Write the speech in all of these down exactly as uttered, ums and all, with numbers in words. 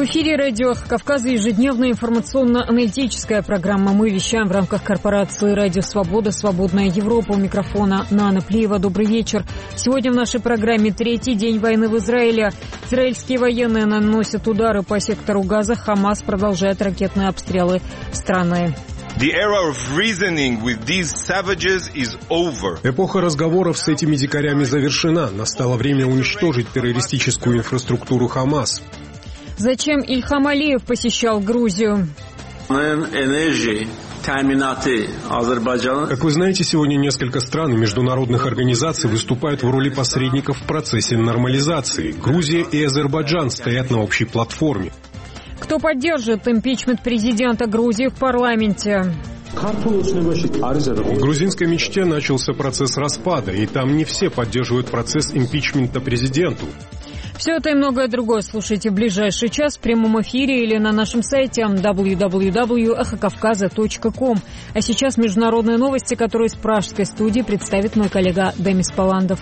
эфире радио Кавказа ежедневная информационно-аналитическая программа. Мы вещаем в рамках корпорации «Радио Свобода», «Свободная Европа». У микрофона Нана Плиева. Добрый вечер. Сегодня в нашей программе третий день войны в Израиле. Израильские военные наносят удары по сектору Газа. Хамас продолжает ракетные обстрелы страны. Эпоха разговоров с этими дикарями завершена. Настало время уничтожить террористическую инфраструктуру Хамас. Зачем Ильхам Алиев посещал Грузию? Как вы знаете, сегодня несколько стран и международных организаций выступают в роли посредников в процессе нормализации. Грузия и Азербайджан стоят на общей платформе. Кто поддержит импичмент президента Грузии в парламенте? В грузинской мечте начался процесс распада, и там не все поддерживают процесс импичмента президенту. Все это и многое другое слушайте в ближайший час в прямом эфире или на нашем сайте дабл ю дабл ю дабл ю точка эхо кавказа точка ком. А сейчас международные новости, которые из пражской студии представит мой коллега Демис Паландов.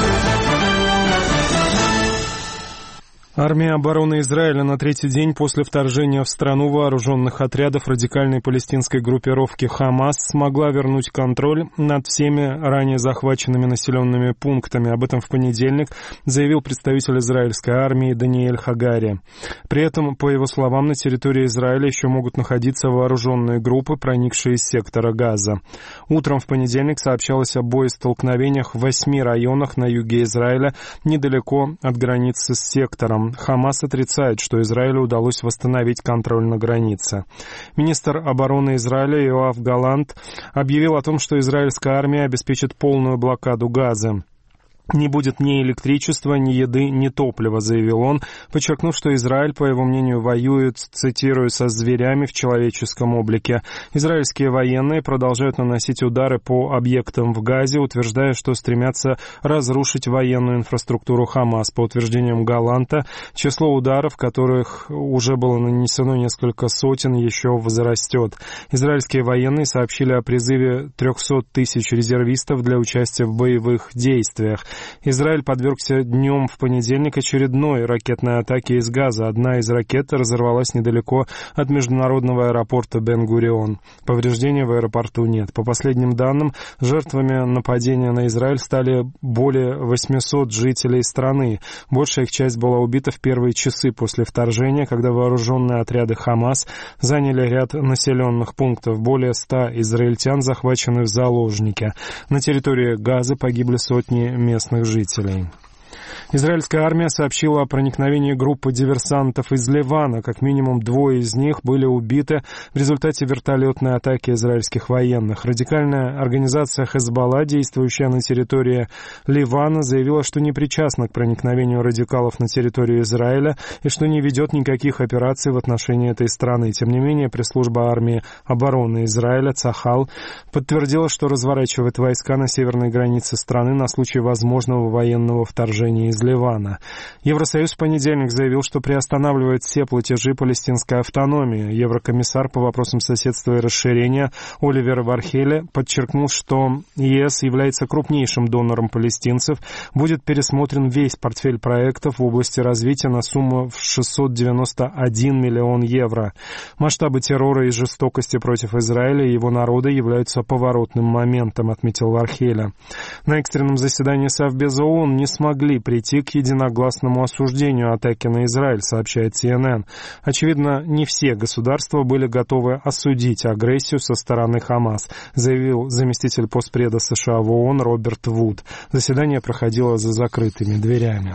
Армия обороны Израиля на третий день после вторжения в страну вооруженных отрядов радикальной палестинской группировки «Хамас» смогла вернуть контроль над всеми ранее захваченными населенными пунктами. Об этом в понедельник заявил представитель израильской армии Даниэль Хагари. При этом, по его словам, на территории Израиля еще могут находиться вооруженные группы, проникшие из сектора Газа. Утром в понедельник сообщалось о боестолкновениях в восьми районах на юге Израиля, недалеко от границы с сектором. Хамас отрицает, что Израилю удалось восстановить контроль на границе. Министр обороны Израиля Йоав Галант объявил о том, что израильская армия обеспечит полную блокаду Газы. «Не будет ни электричества, ни еды, ни топлива», — заявил он, подчеркнув, что Израиль, по его мнению, воюет, цитирую, «со зверями в человеческом облике». Израильские военные продолжают наносить удары по объектам в Газе, утверждая, что стремятся разрушить военную инфраструктуру Хамас. По утверждениям Галанта, число ударов, которых уже было нанесено несколько сотен, еще возрастет. Израильские военные сообщили о призыве трехсот тысяч резервистов для участия в боевых действиях. Израиль подвергся днем в понедельник очередной ракетной атаке из Газа. Одна из ракет разорвалась недалеко от международного аэропорта Бен-Гурион. Повреждений в аэропорту нет. По последним данным, жертвами нападения на Израиль стали более восьмисот жителей страны. Большая их часть была убита в первые часы после вторжения, когда вооруженные отряды Хамас заняли ряд населенных пунктов. Более ста израильтян захвачены в заложники. На территории Газа погибли сотни местных жителей. Израильская армия сообщила о проникновении группы диверсантов из Ливана. Как минимум двое из них были убиты в результате вертолетной атаки израильских военных. Радикальная организация Хезболла, действующая на территории Ливана, заявила, что не причастна к проникновению радикалов на территорию Израиля и что не ведет никаких операций в отношении этой страны. Тем не менее, пресс-служба армии обороны Израиля Цахал подтвердила, что разворачивает войска на северной границе страны на случай возможного военного вторжения из Ливана. Евросоюз в понедельник заявил, что приостанавливает все платежи палестинской автономии. Еврокомиссар по вопросам соседства и расширения Оливер Вархеле подчеркнул, что ЕС является крупнейшим донором палестинцев. Будет пересмотрен весь портфель проектов в области развития на сумму в шестьсот девяносто один миллион евро. Масштабы террора и жестокости против Израиля и его народа являются поворотным моментом, отметил Вархеле. На экстренном заседании Совбеза ООН не смогли прийти к единогласному осуждению атаки на Израиль, сообщает си эн эн. Очевидно, не все государства были готовы осудить агрессию со стороны Хамас, заявил заместитель постпреда США в ООН Роберт Вуд. Заседание проходило за закрытыми дверями.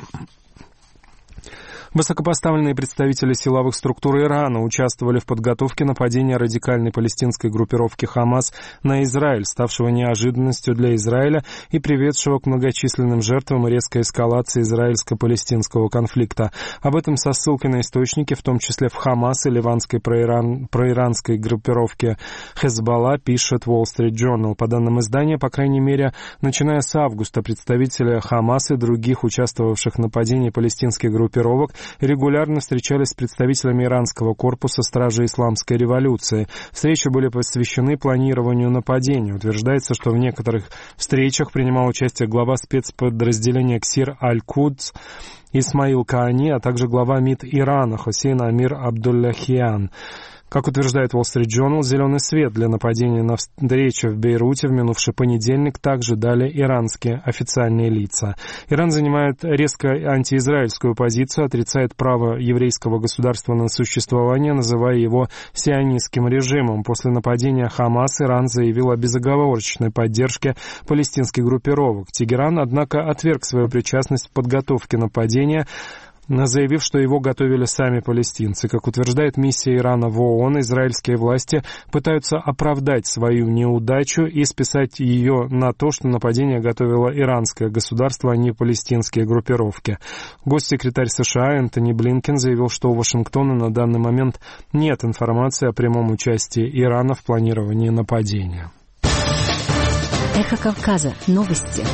Высокопоставленные представители силовых структур Ирана участвовали в подготовке нападения радикальной палестинской группировки «Хамас» на Израиль, ставшего неожиданностью для Израиля и приведшего к многочисленным жертвам и резкой эскалации израильско-палестинского конфликта. Об этом со ссылкой на источники, в том числе в «Хамас» и ливанской проиран... проиранской группировке «Хезболла», пишет Wall Street Journal. По данным издания, по крайней мере, начиная с августа, представители «Хамас» и других участвовавших в нападении палестинских группировок регулярно встречались с представителями иранского корпуса Стражи Исламской революции. Встречи были посвящены планированию нападения. Утверждается, что в некоторых встречах принимал участие глава спецподразделения Ксир Аль-Кудс Исмаил Каани, а также глава МИД Ирана Хусейн Амир Абдулляхиян. Как утверждает Wall Street Journal, зеленый свет для нападения на встречу в Бейруте в минувший понедельник также дали иранские официальные лица. Иран занимает резко антиизраильскую позицию, отрицает право еврейского государства на существование, называя его сионистским режимом. После нападения Хамас Иран заявил о безоговорочной поддержке палестинских группировок. Тегеран, однако, отверг свою причастность в подготовке нападения, заявив, что его готовили сами палестинцы. Как утверждает миссия Ирана в ООН, израильские власти пытаются оправдать свою неудачу и списать ее на то, что нападение готовило иранское государство, а не палестинские группировки. Госсекретарь США Энтони Блинкен заявил, что у Вашингтона на данный момент нет информации о прямом участии Ирана в планировании нападения. Эхо Кавказа. Новости.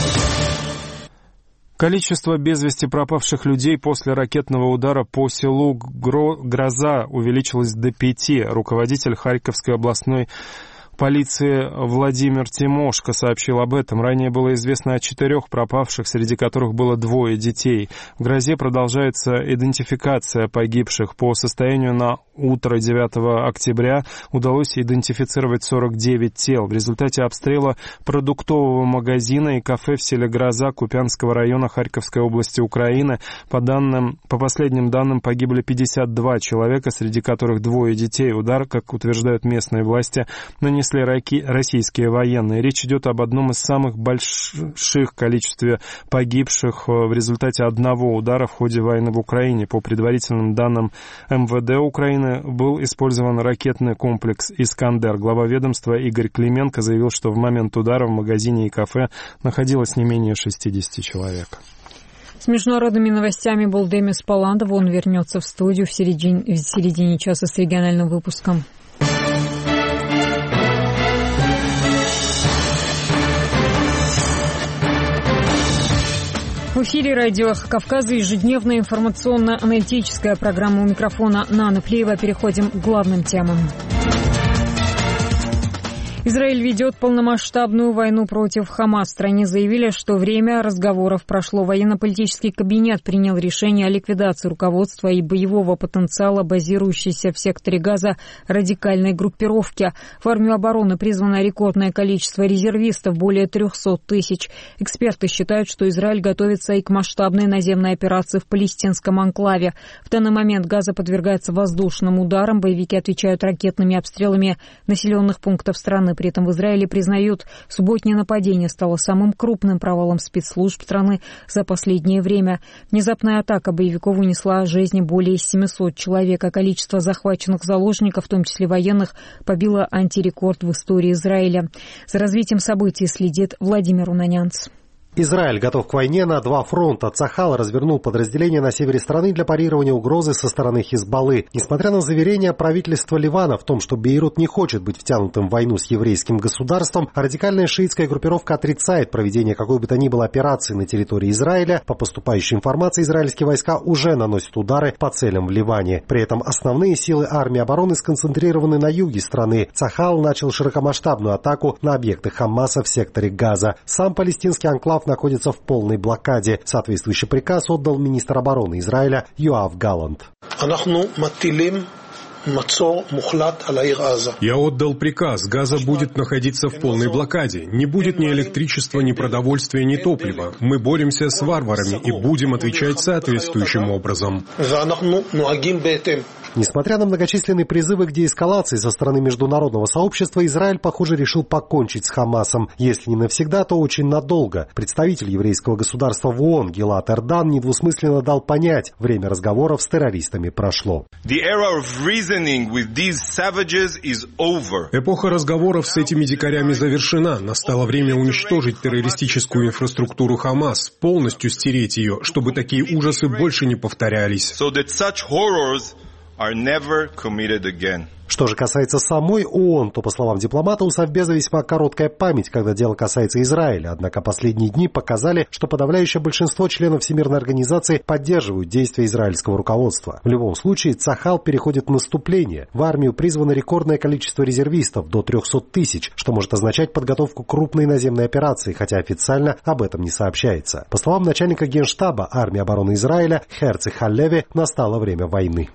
Количество без вести пропавших людей после ракетного удара по селу Гроза увеличилось до пяти. Руководитель Харьковской областной полиции Владимир Тимошко сообщил об этом. Ранее было известно о четырех пропавших, среди которых было двое детей. В Грозе продолжается идентификация погибших. По состоянию на утро девятого октября удалось идентифицировать сорок девять тел. В результате обстрела продуктового магазина и кафе в селе Гроза Купянского района Харьковской области Украины, по данным, по последним данным, погибли пятьдесят два человека, среди которых двое детей. Удар, как утверждают местные власти, нанесли российские военные. Речь идет об одном из самых больших количестве погибших в результате одного удара в ходе войны в Украине. По предварительным данным эм вэ дэ Украины был использован ракетный комплекс «Искандер». Глава ведомства Игорь Клименко заявил, что в момент удара в магазине и кафе находилось не менее шестьдесят человек. С международными новостями был Демис Паландов. Он вернется в студию в середине, в середине часа с региональным выпуском. В эфире радио «Эхо Кавказа» ежедневная информационно-аналитическая программа. У микрофона Нана Плиева. Переходим к главным темам. Израиль ведет полномасштабную войну против Хамас. В стране заявили, что время разговоров прошло. Военно-политический кабинет принял решение о ликвидации руководства и боевого потенциала базирующейся в секторе Газа радикальной группировки. В армию обороны призвано рекордное количество резервистов, более трехсот тысяч. Эксперты считают, что Израиль готовится и к масштабной наземной операции в палестинском анклаве. В данный момент Газа подвергается воздушным ударам. Боевики отвечают ракетными обстрелами населенных пунктов страны. При этом в Израиле признают, субботнее нападение стало самым крупным провалом спецслужб страны за последнее время. Внезапная атака боевиков унесла жизни более семисот человек, а количество захваченных заложников, в том числе военных, побило антирекорд в истории Израиля. За развитием событий следит Владимир Унанянц. Израиль готов к войне на два фронта. Цахал развернул подразделения на севере страны для парирования угрозы со стороны Хизбаллы. Несмотря на заверения правительства Ливана в том, что Бейрут не хочет быть втянутым в войну с еврейским государством, радикальная шиитская группировка отрицает проведение какой бы то ни было операции на территории Израиля. По поступающей информации, израильские войска уже наносят удары по целям в Ливане. При этом основные силы армии обороны сконцентрированы на юге страны. Цахал начал широкомасштабную атаку на объекты Хамаса в секторе Газа. Сам палестинский анклав находится в полной блокаде. Соответствующий приказ отдал министр обороны Израиля Йоав Галлант. Я отдал приказ. Газа будет находиться в полной блокаде. Не будет ни электричества, ни продовольствия, ни топлива. Мы боремся с варварами и будем отвечать соответствующим образом. Несмотря на многочисленные призывы к деэскалации со стороны международного сообщества, Израиль, похоже, решил покончить с Хамасом. Если не навсегда, то очень надолго. Представитель еврейского государства в ООН Гилад Эрдан недвусмысленно дал понять, время разговоров с террористами прошло. Эпоха разговоров с этими дикарями завершена. Настало время уничтожить террористическую инфраструктуру Хамас, полностью стереть ее, чтобы такие ужасы больше не повторялись. are never committed again. Что же касается самой ООН, то, по словам дипломата, у Совбеза весьма короткая память, когда дело касается Израиля. Однако последние дни показали, что подавляющее большинство членов Всемирной организации поддерживают действия израильского руководства. В любом случае, Цахал переходит в наступление. В армию призвано рекордное количество резервистов, до трехсот тысяч, что может означать подготовку крупной наземной операции, хотя официально об этом не сообщается. По словам начальника Генштаба армии обороны Израиля Херци Халлеви, настало время войны.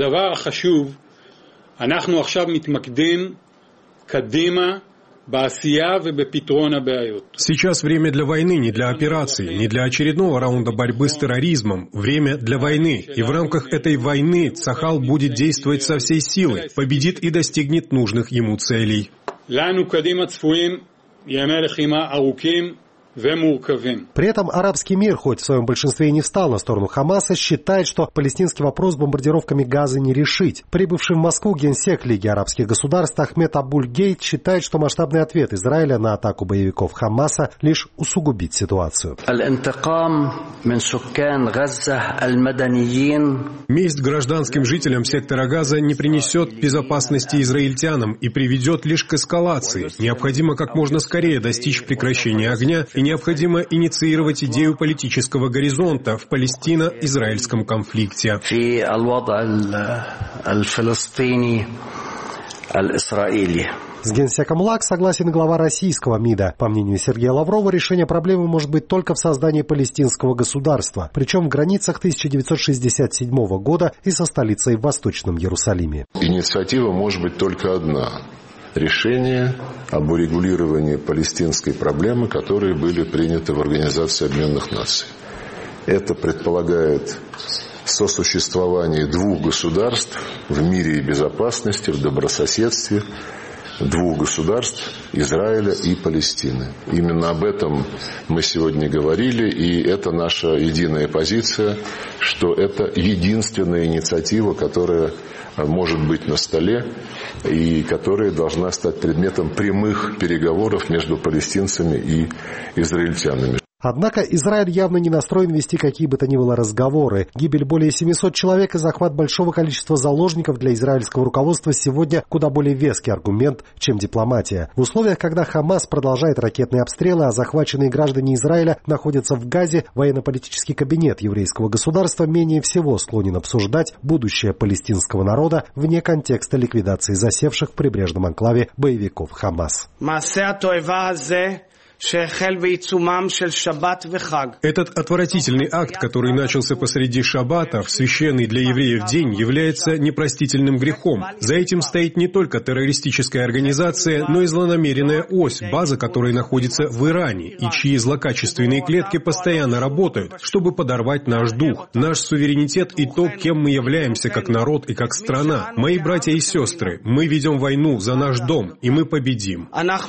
אנחנו עכשיו מתמקדים קדימה בעשייה ובפתרון הבעיות. Сейчас время для войны, не для операций, не для очередного раунда борьбы с терроризмом. Время для войны. И в рамках этой войны Цахал будет действовать со всей силы, победит и достигнет нужных ему целей. לנו קדימה צפויים ימי לחימה ארוכים. При этом арабский мир, хоть в своем большинстве и не встал на сторону Хамаса, считает, что палестинский вопрос бомбардировками Газы не решить. Прибывший в Москву генсек Лиги арабских государств Ахмед Абуль-Гейт считает, что масштабный ответ Израиля на атаку боевиков Хамаса лишь усугубит ситуацию. Месть гражданским жителям сектора Газа не принесет безопасности израильтянам и приведет лишь к эскалации. Необходимо как можно скорее достичь прекращения огня и необходимо инициировать идею политического горизонта в палестино-израильском конфликте. С генсеком ЛАГ согласен глава российского МИДа. По мнению Сергея Лаврова, решение проблемы может быть только в создании палестинского государства, причем в границах тысяча девятьсот шестьдесят седьмого года и со столицей в Восточном Иерусалиме. Инициатива может быть только одна. Решение об урегулировании палестинской проблемы, которые были приняты в Организации Объединенных Наций. Это предполагает сосуществование двух государств в мире и безопасности, в добрососедстве, двух государств Израиля и Палестины. Именно об этом мы сегодня говорили, и это наша единая позиция, что это единственная инициатива, которая может быть на столе и которая должна стать предметом прямых переговоров между палестинцами и израильтянами. Однако Израиль явно не настроен вести какие бы то ни было разговоры. Гибель более семисот человек и захват большого количества заложников для израильского руководства сегодня куда более веский аргумент, чем дипломатия. В условиях, когда Хамас продолжает ракетные обстрелы, а захваченные граждане Израиля находятся в Газе, военно-политический кабинет еврейского государства менее всего склонен обсуждать будущее палестинского народа вне контекста ликвидации засевших в прибрежном анклаве боевиков Хамас. Этот отвратительный акт, который начался посреди шаббата, в священный для евреев день, является непростительным грехом. За этим стоит не только террористическая организация, но и злонамеренная ось, база которой находится в Иране, и чьи злокачественные клетки постоянно работают, чтобы подорвать наш дух, наш суверенитет и то, кем мы являемся как народ и как страна. Мои братья и сестры, мы ведем войну за наш дом, и мы победим.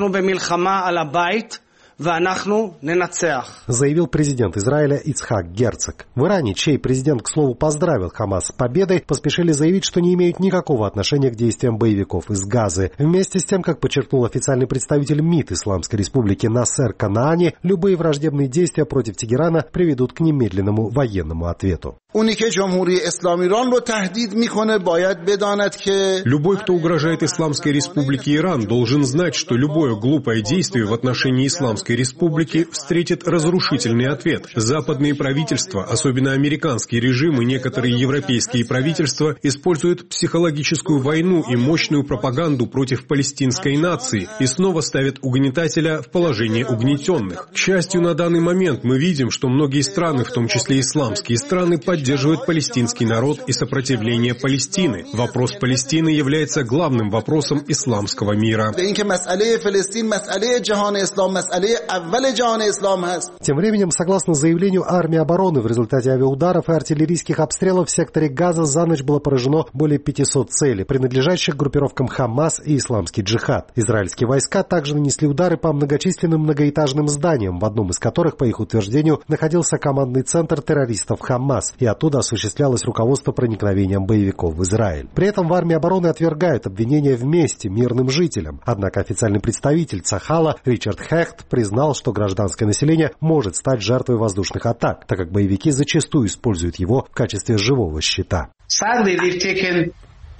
Заявил президент Израиля Ицхак Герцог. В Иране, чей президент, к слову, поздравил Хамас с победой, поспешили заявить, что не имеют никакого отношения к действиям боевиков из Газы. Вместе с тем, как подчеркнул официальный представитель МИД Исламской Республики Насер Канаани, любые враждебные действия против Тегерана приведут к немедленному военному ответу. Любой, кто угрожает Исламской Республике Иран, должен знать, что любое глупое действие в отношении Исламской Республики встретит разрушительный ответ. Западные правительства, особенно американский режим и некоторые европейские правительства, используют психологическую войну и мощную пропаганду против палестинской нации и снова ставят угнетателя в положение угнетенных. К счастью, на данный момент мы видим, что многие страны, в том числе исламские страны, поддерживают поддерживает палестинский народ и сопротивление Палестины. Вопрос Палестины является главным вопросом исламского мира. Тем временем, согласно заявлению армии обороны, в результате авиаударов и артиллерийских обстрелов в секторе Газа за ночь было поражено более пятисот целей, принадлежащих группировкам Хамас и Исламский джихад. Израильские войска также нанесли удары по многочисленным многоэтажным зданиям, в одном из которых, по их утверждению, находился командный центр террористов Хамас, и оттуда осуществлялось руководство проникновением боевиков в Израиль. При этом в армии обороны отвергают обвинения в мести мирным жителям. Однако официальный представитель Цахала Ричард Хехт признал, что гражданское население может стать жертвой воздушных атак, так как боевики зачастую используют его в качестве живого щита.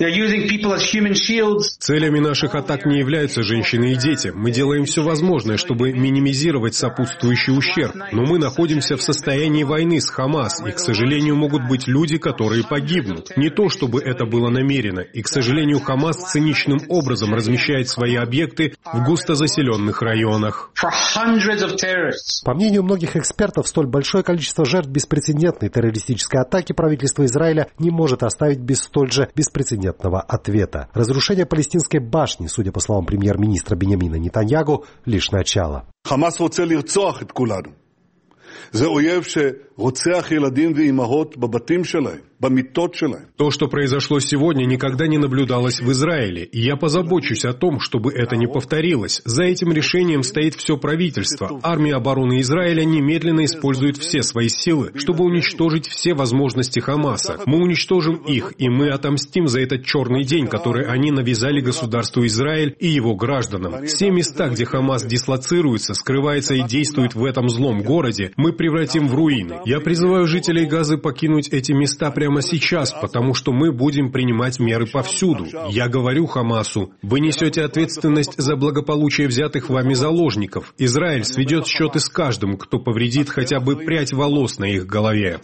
Целями наших атак не являются женщины и дети. Мы делаем все возможное, чтобы минимизировать сопутствующий ущерб. Но мы находимся в состоянии войны с Хамас, и, к сожалению, могут быть люди, которые погибнут. Не то, чтобы это было намеренно. И, к сожалению, Хамас циничным образом размещает свои объекты в густозаселенных районах. По мнению многих экспертов, столь большое количество жертв беспрецедентной террористической атаки правительство Израиля не может оставить без столь же беспрецедентного ответа. Разрушение палестинской башни, судя по словам премьер-министра Биньямина Нетаньягу, лишь начало. Хамас רוצה לרצוח את כולנו. זה אויב שרוצח ילדים ואימהות בבתים שלהם, במיטות שלהם. То, что произошло сегодня, никогда не наблюдалось в Израиле, и я позабочусь о том, чтобы это не повторилось. За этим решением стоит все правительство. Армия обороны Израиля немедленно использует все свои силы, чтобы уничтожить все возможности Хамаса. Мы уничтожим их, и мы отомстим за этот черный день, который они навязали государству Израиль и его гражданам. Все места, где Хамас дислоцируется, скрывается и действует в этом злом городе, мы превратим в руины. Я призываю жителей Газы покинуть эти места прямо сейчас, потому что мы будем принимать меры повсюду. Я говорю Хамасу, вы несете ответственность за благополучие взятых вами заложников. Израиль сведет счеты с каждым, кто повредит хотя бы прядь волос на их голове.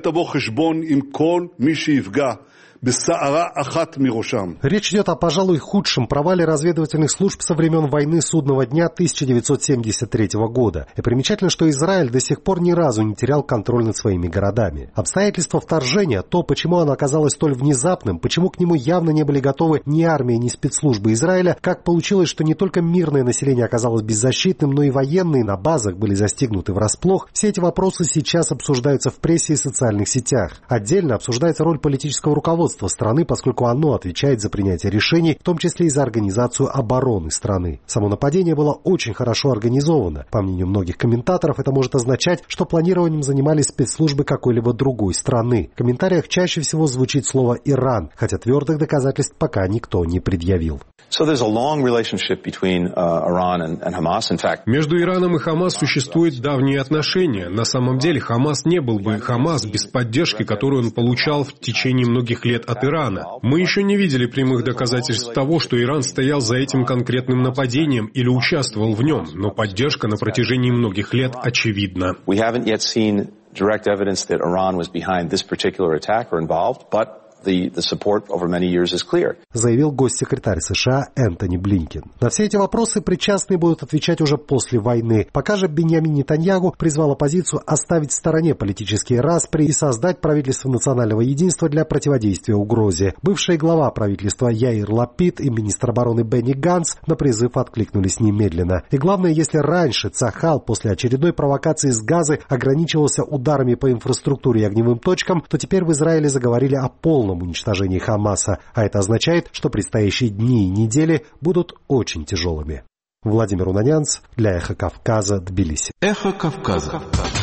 Речь идет о, пожалуй, худшем провале разведывательных служб со времен войны Судного дня тысяча девятьсот семьдесят третьего года. И примечательно, что Израиль до сих пор ни разу не терял контроль над своими городами. Обстоятельства вторжения, то, почему оно оказалось столь внезапным, почему к нему явно не были готовы ни армия, ни спецслужбы Израиля, как получилось, что не только мирное население оказалось беззащитным, но и военные на базах были застигнуты врасплох, все эти вопросы сейчас обсуждаются в прессе и социальных сетях. Отдельно обсуждается роль политического руководства страны, поскольку оно отвечает за принятие решений, в том числе и за организацию обороны страны. Само нападение было очень хорошо организовано. По мнению многих комментаторов, это может означать, что планированием занимались спецслужбы какой-либо другой страны. В комментариях чаще всего звучит слово «Иран», хотя твердых доказательств пока никто не предъявил. Между Ираном и Хамас существуют давние отношения. На самом деле Хамас не был бы Хамас без поддержки, которую он получал в течение многих лет от Ирана. Мы еще не видели прямых доказательств того, что Иран стоял за этим конкретным нападением или участвовал в нем, но поддержка на протяжении многих лет очевидна. The, the support over many years is clear. Заявил госсекретарь США Энтони Блинкен. На все эти вопросы причастные будут отвечать уже после войны. Пока же Биньямин Нетаньягу призвал оппозицию оставить в стороне политические распри и создать правительство национального единства для противодействия угрозе. Бывший глава правительства Яир Лапид и министр обороны Бенни Ганц на призыв откликнулись немедленно. И главное, если раньше Цахал после очередной провокации с Газы ограничивался ударами по инфраструктуре и огневым точкам, то теперь в Израиле заговорили о полном уничтожении Хамаса, а это означает, что предстоящие дни и недели будут очень тяжелыми. Владимир Унанянц для Эхо Кавказа, Тбилиси. Эхо Кавказа.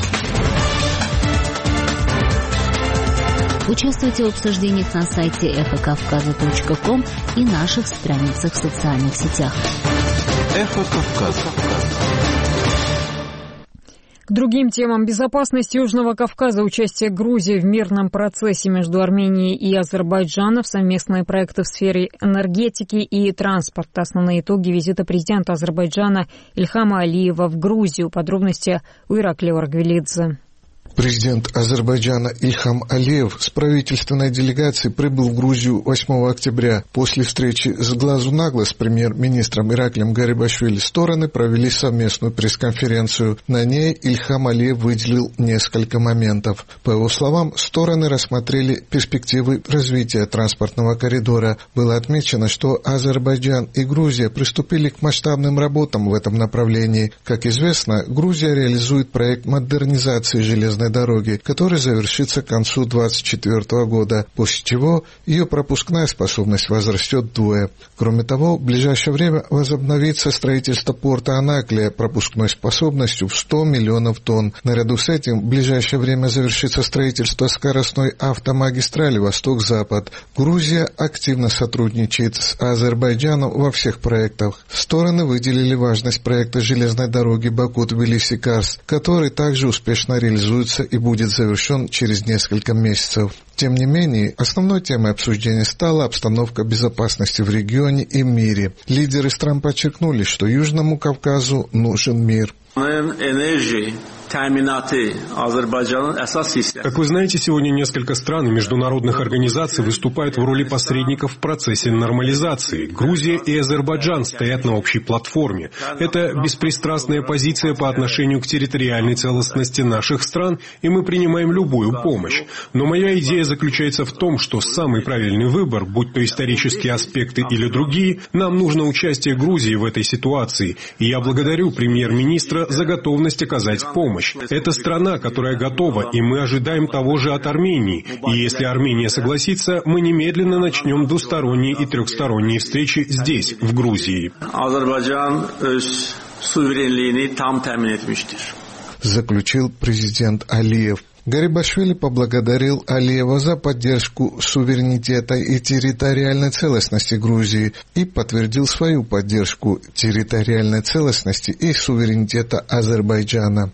Участвуйте в обсуждениях на сайте эхо кавказа точка ком и наших страницах в социальных сетях. Эхо Кавказа. К другим темам. Безопасность Южного Кавказа, участие Грузии в мирном процессе между Арменией и Азербайджаном, совместные проекты в сфере энергетики и транспорта. Основные итоги визита президента Азербайджана Ильхама Алиева в Грузию. Подробности у Ираклия Оргвелидзе. Президент Азербайджана Ильхам Алиев с правительственной делегацией прибыл в Грузию восьмого октября. После встречи с глазу на глаз с премьер-министром Ираклием Гарибашвили стороны провели совместную пресс-конференцию. На ней Ильхам Алиев выделил несколько моментов. По его словам, стороны рассмотрели перспективы развития транспортного коридора. Было отмечено, что Азербайджан и Грузия приступили к масштабным работам в этом направлении. Как известно, Грузия реализует проект модернизации железной дороги, который завершится к концу две тысячи двадцать четвёртого года, после чего ее пропускная способность возрастет вдвое. Кроме того, в ближайшее время возобновится строительство порта Анаклия пропускной способностью в сто миллионов тонн. Наряду с этим в ближайшее время завершится строительство скоростной автомагистрали Восток-Запад. Грузия активно сотрудничает с Азербайджаном во всех проектах. Стороны выделили важность проекта железной дороги Баку-Тбилиси-Карс, который также успешно реализуется начнется и будет завершен через несколько месяцев. Тем не менее, основной темой обсуждения стала обстановка безопасности в регионе и мире. Лидеры стран подчеркнули, что Южному Кавказу нужен мир. Как вы знаете, сегодня несколько стран и международных организаций выступают в роли посредников в процессе нормализации. Грузия и Азербайджан стоят на общей платформе. Это беспристрастная позиция по отношению к территориальной целостности наших стран, и мы принимаем любую помощь. Но моя идея заключается в том, что самый правильный выбор, будь то исторические аспекты или другие, нам нужно участие Грузии в этой ситуации, и я благодарю премьер-министра за готовность оказать помощь. Это страна, которая готова, и мы ожидаем того же от Армении. И если Армения согласится, мы немедленно начнем двусторонние и трехсторонние встречи здесь, в Грузии. Заключил президент Алиев. Гарибашвили поблагодарил Алиева за поддержку суверенитета и территориальной целостности Грузии и подтвердил свою поддержку территориальной целостности и суверенитета Азербайджана.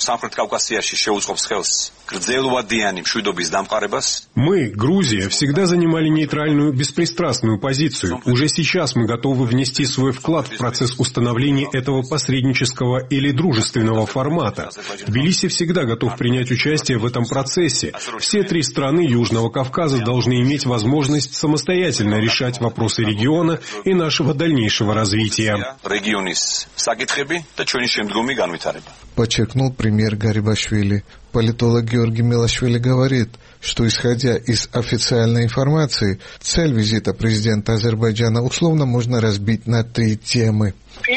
Мы, Грузия, всегда занимали нейтральную, беспристрастную позицию. Уже сейчас мы готовы внести свой вклад в процесс установления этого посреднического или дружественного формата. Тбилиси всегда готов принять участие в этом процессе. Все три страны Южного Кавказа должны иметь возможность самостоятельно решать вопросы региона и нашего дальнейшего развития. Подчеркнул премьер Гарибашвили. Политолог Георгий Мелашвили говорит, что, исходя из официальной информации, цель визита президента Азербайджана условно можно разбить на три темы.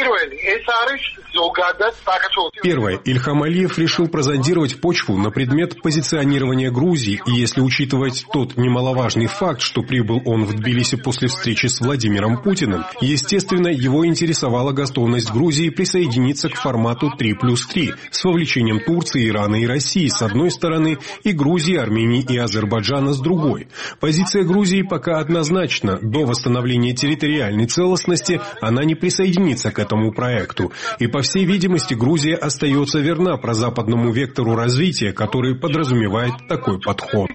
Первое. Ильхам Алиев решил прозондировать почву на предмет позиционирования Грузии, и если учитывать тот немаловажный факт, что прибыл он в Тбилиси после встречи с Владимиром Путиным, естественно, его интересовала готовность Грузии присоединиться к формату три плюс три с вовлечением Турции, Ирана и России с одной стороны и Грузии, Армении и Азербайджана с другой. Позиция Грузии пока однозначна. До восстановления территориальной целостности она не присоединится к этому проекту. И, по всей видимости, Грузия остается верна прозападному вектору развития, который подразумевает такой подход.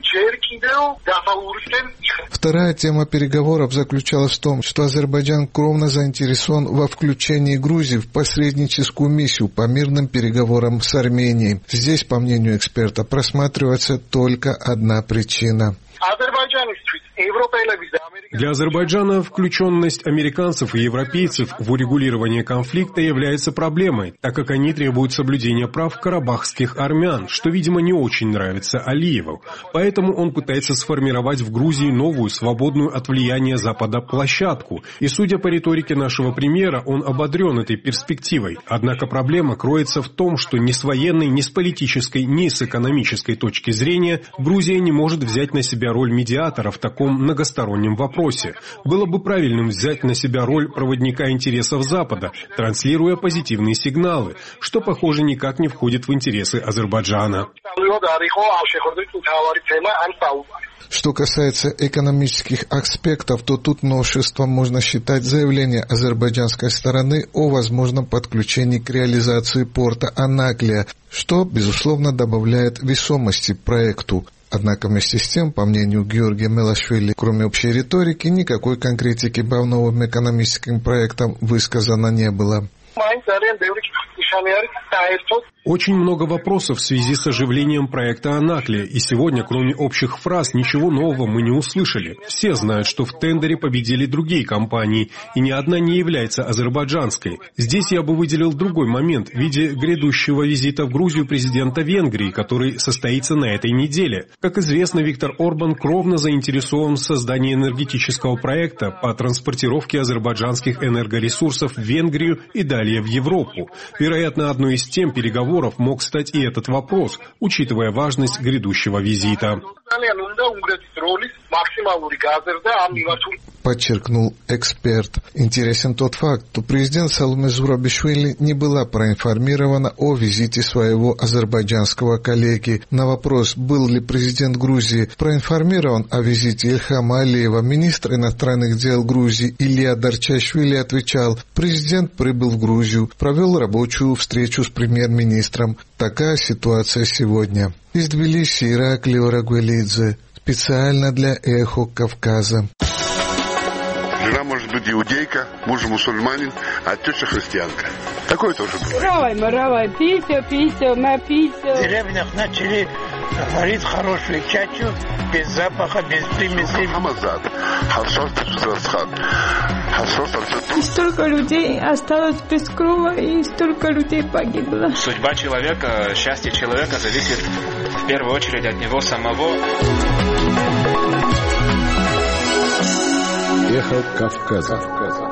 Вторая тема переговоров заключалась в том, что Азербайджан кровно заинтересован во включении Грузии в посредническую миссию по мирным переговорам с Арменией. Здесь, по мнению эксперта, просматривается только одна причина. Для Азербайджана включенность американцев и европейцев в урегулирование конфликта является проблемой, так как они требуют соблюдения прав карабахских армян, что, видимо, не очень нравится Алиеву. Поэтому он пытается сформировать в Грузии новую, свободную от влияния Запада площадку. И, судя по риторике нашего премьера, он ободрен этой перспективой. Однако проблема кроется в том, что ни с военной, ни с политической, ни с экономической точки зрения Грузия не может взять на себя роль медиатора в таком многостороннем вопросе. Было бы правильным взять на себя роль проводника интересов Запада, транслируя позитивные сигналы, что, похоже, никак не входит в интересы Азербайджана. Что касается экономических аспектов, то тут новшеством можно считать заявление азербайджанской стороны о возможном подключении к реализации порта Анаклия, что, безусловно, добавляет весомости проекту. Однако вместе с тем, по мнению Георгия Мелашвили, кроме общей риторики, никакой конкретики по новым экономическим проектам высказано не было. Очень много вопросов в связи с оживлением проекта Анаклия, и сегодня, кроме общих фраз, ничего нового мы не услышали. Все знают, что в тендере победили другие компании, и ни одна не является азербайджанской. Здесь я бы выделил другой момент в виде грядущего визита в Грузию президента Венгрии, который состоится на этой неделе. Как известно, Виктор Орбан кровно заинтересован в создании энергетического проекта по транспортировке азербайджанских энергоресурсов в Венгрию и далее в Европу. Вероятно, одной из тем переговоров мог стать и этот вопрос, учитывая важность грядущего визита. подчеркнул эксперт. Интересен тот факт, что президент Саломе Зурабишвили не была проинформирована о визите своего азербайджанского коллеги. На вопрос, был ли президент Грузии проинформирован о визите Ильхама Алиева, министр иностранных дел Грузии Илья Дарчашвили отвечал: президент прибыл в Грузию, провел рабочую встречу с премьер-министром. Такая ситуация сегодня. Из Тбилиси Ираклий Рагвелидзе. Специально для «Эхо Кавказа». Жена может быть иудейка, муж мусульманин, а теща христианка. Такое тоже бывает. Равай, маравай, пися, пися, напися. В деревнях начали варить хорошую чачу, без запаха, без примесей. И столько людей осталось без крова, и столько людей погибло. Судьба человека, счастье человека зависит в первую очередь от него самого. Эхо Кавказа.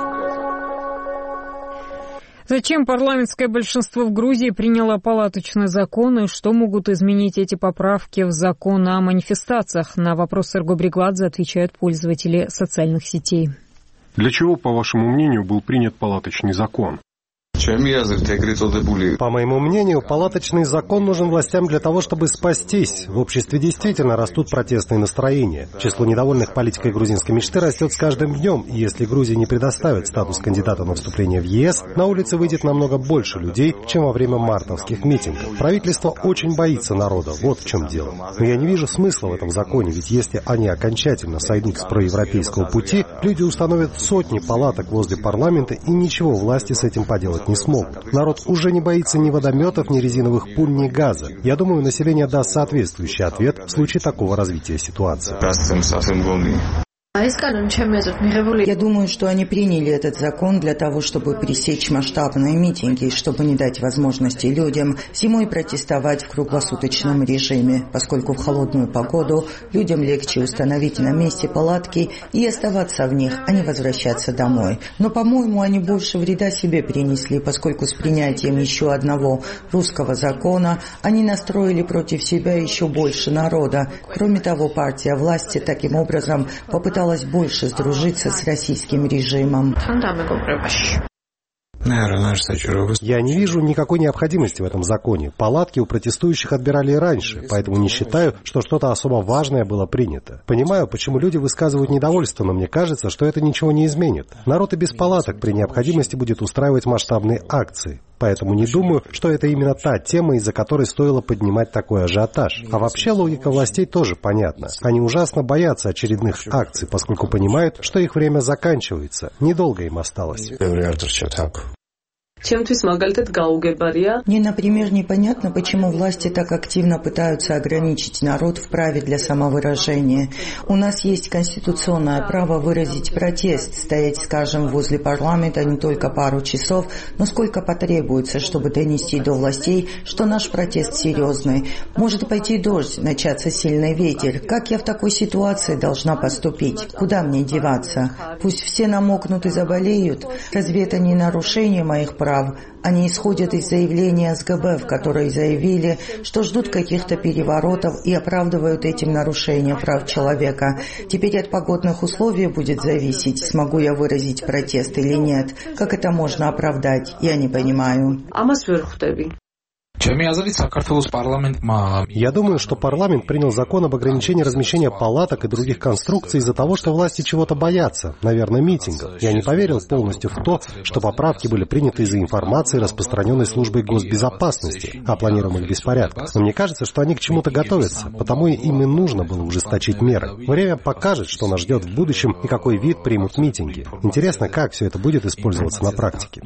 Зачем парламентское большинство в Грузии приняло палаточный закон и что могут изменить эти поправки в закон о манифестациях? На вопрос Эрго Бригладзе отвечают пользователи социальных сетей. Для чего, по вашему мнению, был принят палаточный закон? По моему мнению, палаточный закон нужен властям для того, чтобы спастись. В обществе действительно растут протестные настроения. Число недовольных политикой грузинской мечты растет с каждым днем, и если Грузия не предоставит статус кандидата на вступление в ЕС, на улице выйдет намного больше людей, чем во время мартовских митингов. Правительство очень боится народа, вот в чем дело. Но я не вижу смысла в этом законе, ведь если они окончательно сойдут с проевропейского пути, люди установят сотни палаток возле парламента, и ничего власти с этим поделать не смогут. Народ уже не боится ни водометов, ни резиновых пуль, ни газа. Я думаю, население даст соответствующий ответ в случае такого развития ситуации. Я думаю, что они приняли этот закон для того, чтобы пресечь масштабные митинги, чтобы не дать возможности людям зимой протестовать в круглосуточном режиме, поскольку в холодную погоду людям легче установить на месте палатки и оставаться в них, а не возвращаться домой. Но, по-моему, они больше вреда себе принесли, поскольку с принятием еще одного русского закона они настроили против себя еще больше народа. Кроме того, партия власти таким образом попыталась больше сдружиться с российским режимом. Я не вижу никакой необходимости в этом законе. Палатки у протестующих отбирали и раньше, поэтому не считаю, что что-то особо важное было принято. Понимаю, почему люди высказывают недовольство, но мне кажется, что это ничего не изменит. Народ и без палаток при необходимости будет устраивать масштабные акции. Поэтому не думаю, что это именно та тема, из-за которой стоило поднимать такой ажиотаж. А вообще логика властей тоже понятна. Они ужасно боятся очередных акций, поскольку понимают, что их время заканчивается. Недолго им осталось. Мне, например, непонятно, почему власти так активно пытаются ограничить народ в праве для самовыражения. У нас есть конституционное право выразить протест, стоять, скажем, возле парламента не только пару часов, но сколько потребуется, чтобы донести до властей, что наш протест серьезный. Может пойти дождь, начаться сильный ветер. Как я в такой ситуации должна поступить? Куда мне деваться? Пусть все намокнут и заболеют. Разве это не нарушение моих прав? Они исходят из заявления СГБ, в которой заявили, что ждут каких-то переворотов и оправдывают этим нарушение прав человека. Теперь от погодных условий будет зависеть, смогу я выразить протест или нет. Как это можно оправдать, я не понимаю. Я думаю, что парламент принял закон об ограничении размещения палаток и других конструкций из-за того, что власти чего-то боятся, наверное, митингов. Я не поверил полностью в то, что поправки были приняты из-за информации, распространенной службой госбезопасности о планируемых беспорядках. Но мне кажется, что они к чему-то готовятся, потому им и нужно было ужесточить меры. Время покажет, что нас ждет в будущем и какой вид примут митинги. Интересно, как все это будет использоваться на практике.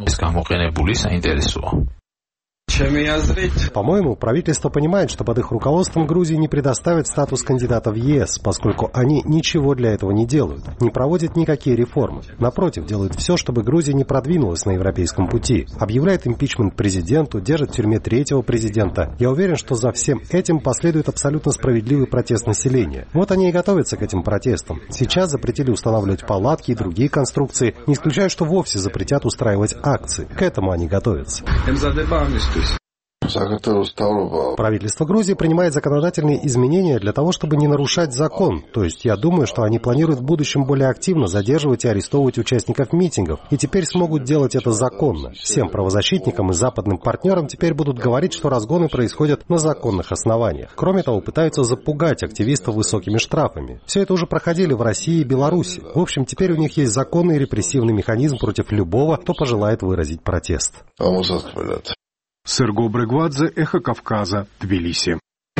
По-моему, правительство понимает, что под их руководством Грузии не предоставят статус кандидата в ЕС, поскольку они ничего для этого не делают, не проводят никакие реформы. Напротив, делают все, чтобы Грузия не продвинулась на европейском пути. Объявляет импичмент президенту, держит в тюрьме третьего президента. Я уверен, что за всем этим последует абсолютно справедливый протест населения. Вот они и готовятся к этим протестам. Сейчас запретили устанавливать палатки и другие конструкции. Не исключаю, что вовсе запретят устраивать акции. К этому они готовятся. Правительство Грузии принимает законодательные изменения для того, чтобы не нарушать закон. То есть я думаю, что они планируют в будущем более активно задерживать и арестовывать участников митингов. И теперь смогут делать это законно. Всем правозащитникам и западным партнерам теперь будут говорить, что разгоны происходят на законных основаниях. Кроме того, пытаются запугать активистов высокими штрафами. Все это уже проходили в России и Беларуси. В общем, теперь у них есть законный репрессивный механизм против любого, кто пожелает выразить протест. Серго Брегвадзе, Эхо Кавказа, Тбилиси.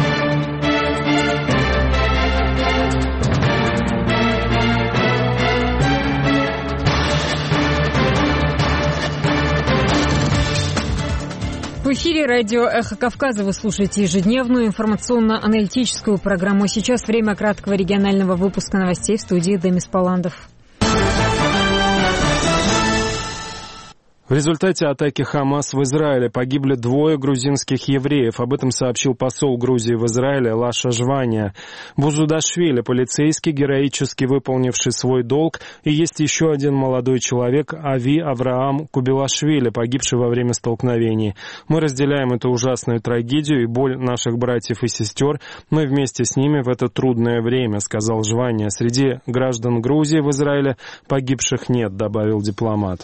В эфире радио «Эхо Кавказа» вы слушаете ежедневную информационно-аналитическую программу. Сейчас время краткого регионального выпуска новостей в студии Демис Паландов. В результате атаки Хамас в Израиле погибли двое грузинских евреев. Об этом сообщил посол Грузии в Израиле Лаша Жвания. Бузудашвили, полицейский, героически выполнивший свой долг. И есть еще один молодой человек, Ави Авраам Кубилашвили, погибший во время столкновений. Мы разделяем эту ужасную трагедию и боль наших братьев и сестер. Мы вместе с ними в это трудное время, сказал Жвания. Среди граждан Грузии в Израиле погибших нет, добавил дипломат.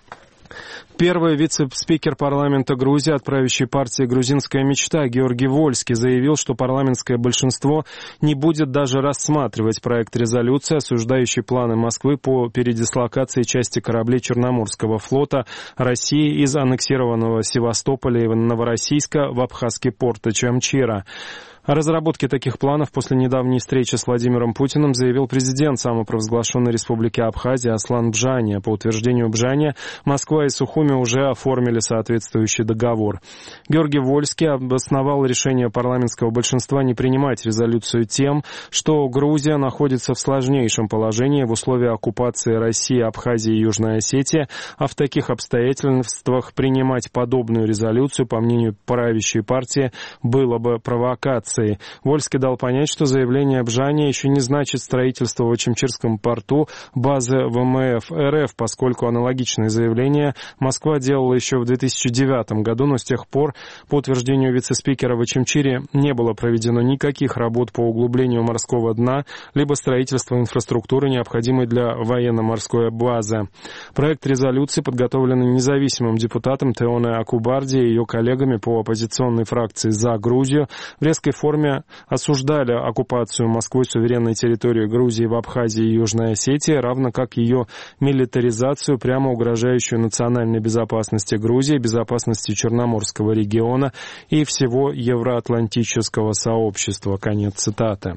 Первый вице-спикер парламента Грузии от правящей партии «Грузинская мечта» Георгий Вольский заявил, что парламентское большинство не будет даже рассматривать проект резолюции, осуждающий планы Москвы по передислокации части кораблей Черноморского флота России из аннексированного Севастополя и Новороссийска в Абхазский порт Чамчира. О разработке таких планов после недавней встречи с Владимиром Путиным заявил президент самопровозглашенной республики Абхазия Аслан Бжания. По утверждению Бжания, Москва и Сухуми уже оформили соответствующий договор. Георгий Вольский обосновал решение парламентского большинства не принимать резолюцию тем, что Грузия находится в сложнейшем положении в условиях оккупации России, Абхазии и Южной Осетии, а в таких обстоятельствах принимать подобную резолюцию, по мнению правящей партии, было бы провокацией. Вольский дал понять, что заявление Бжания еще не значит строительство в Очимчирском порту базы ВМФ РФ, поскольку аналогичные заявления Москва делала еще в две тысячи девятом году, но с тех пор, по утверждению вице-спикера, в Очимчире не было проведено никаких работ по углублению морского дна, либо строительства инфраструктуры, необходимой для военно-морской базы. Проект резолюции подготовлен независимым депутатом Теоне Акубарди и ее коллегами по оппозиционной фракции «За Грузию». В резкой форме осуждали оккупацию Москвой суверенной территории Грузии в Абхазии и Южной Осетии, равно как ее милитаризацию, прямо угрожающую национальной безопасности Грузии, безопасности Черноморского региона и всего евроатлантического сообщества. Конец цитаты.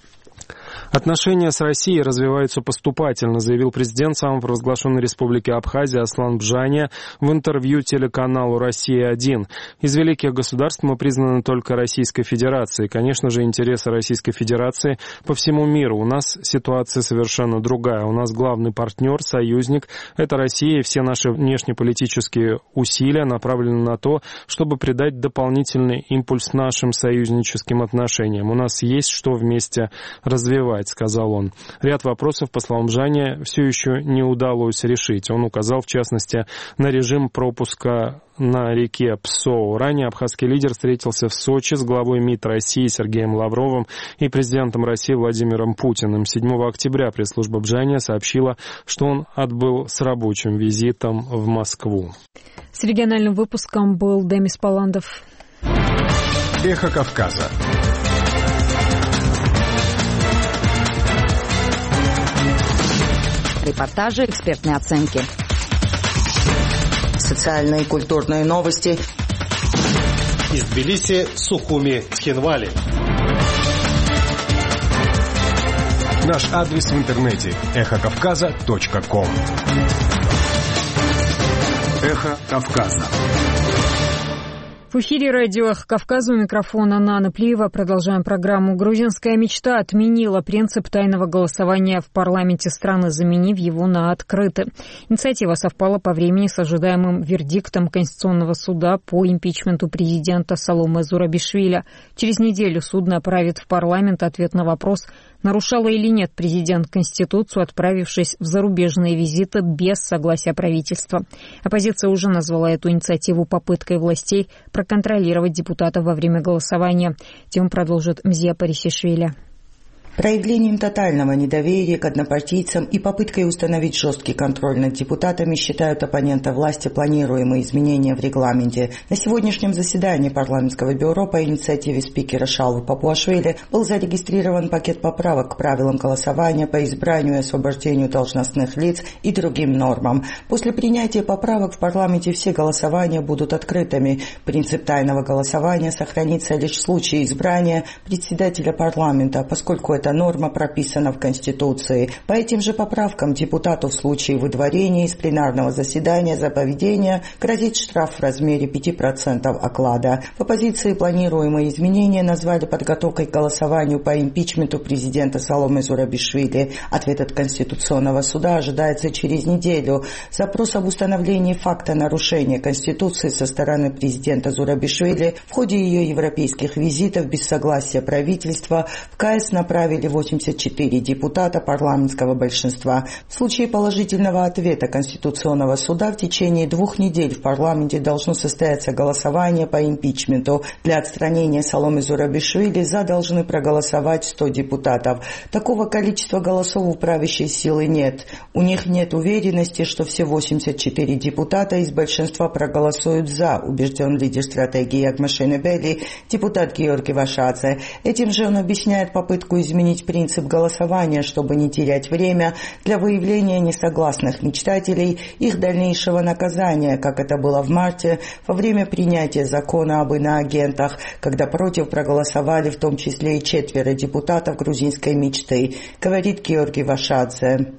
Отношения с Россией развиваются поступательно, заявил президент самопровозглашенной республики Абхазия Аслан Бжания в интервью телеканалу «Россия-один». Из великих государств мы признаны только Российской Федерацией. Конечно же, интересы Российской Федерации по всему миру. У нас ситуация совершенно другая. У нас главный партнер, союзник – это Россия, и все наши внешнеполитические усилия направлены на то, чтобы придать дополнительный импульс нашим союзническим отношениям. У нас есть что вместе развивать, сказал он. Ряд вопросов, по словам Бжания, все еще не удалось решить. Он указал, в частности, на режим пропуска на реке Псоу. Ранее абхазский лидер встретился в Сочи с главой МИД России Сергеем Лавровым и президентом России Владимиром Путиным. седьмого октября пресс-служба Бжания сообщила, что он отбыл с рабочим визитом в Москву. С региональным выпуском был Демис Паландов. Эхо Кавказа. Репортажи, экспертные оценки. Социальные и культурные новости. Из Тбилиси, Сухуми, Тхинвали. Наш адрес в интернете эхо кавказа точка ком. Эхо Кавказа. В эфире радио «Эхо Кавказа», у микрофона Нана Плиева. Продолжаем программу. Грузинская мечта отменила принцип тайного голосования в парламенте страны, заменив его на открытый. Инициатива совпала по времени с ожидаемым вердиктом Конституционного суда по импичменту президента Саломе Зурабишвили. Через неделю суд направит в парламент ответ на вопрос, нарушала или нет президент Конституцию, отправившись в зарубежные визиты без согласия правительства. Оппозиция уже назвала эту инициативу попыткой властей проконтролировать депутатов во время голосования. Тему продолжит Мзия Парисишвили. Проявлением тотального недоверия к однопартийцам и попыткой установить жесткий контроль над депутатами считают оппоненты власти планируемые изменения в регламенте. На сегодняшнем заседании парламентского бюро по инициативе спикера Шалвы Папуашвили был зарегистрирован пакет поправок к правилам голосования по избранию и освобождению должностных лиц и другим нормам. После принятия поправок в парламенте все голосования будут открытыми. Принцип тайного голосования сохранится лишь в случае избрания председателя парламента, поскольку это норма прописана в Конституции. По этим же поправкам депутату в случае выдворения из пленарного заседания за поведение грозит штраф в размере пяти процентов оклада. В оппозиции планируемые изменения назвали подготовкой к голосованию по импичменту президента Саломе Зурабишвили. Ответ от Конституционного суда ожидается через неделю. Запрос об установлении факта нарушения Конституции со стороны президента Зурабишвили в ходе ее европейских визитов без согласия правительства в КС направили восемьдесят четыре депутата парламентского большинства. В случае положительного ответа Конституционного суда в течение двух недель в парламенте должно состояться голосование по импичменту. Для отстранения Саломе Зурабишвили за должны проголосовать сто депутатов. Такого количества голосов у правящей силы нет. У них нет уверенности, что все восемьдесят четыре депутата из большинства проголосуют за, убежден лидер стратегии Агмашена Бели, депутат Георгий Вашадзе. Этим же он объясняет попытку изменить принцип голосования, чтобы не терять время для выявления несогласных мечтателей, их дальнейшего наказания, как это было в марте во время принятия закона об иноагентах, когда против проголосовали в том числе и четверо депутатов грузинской мечты, говорит Георгий Вашадзе.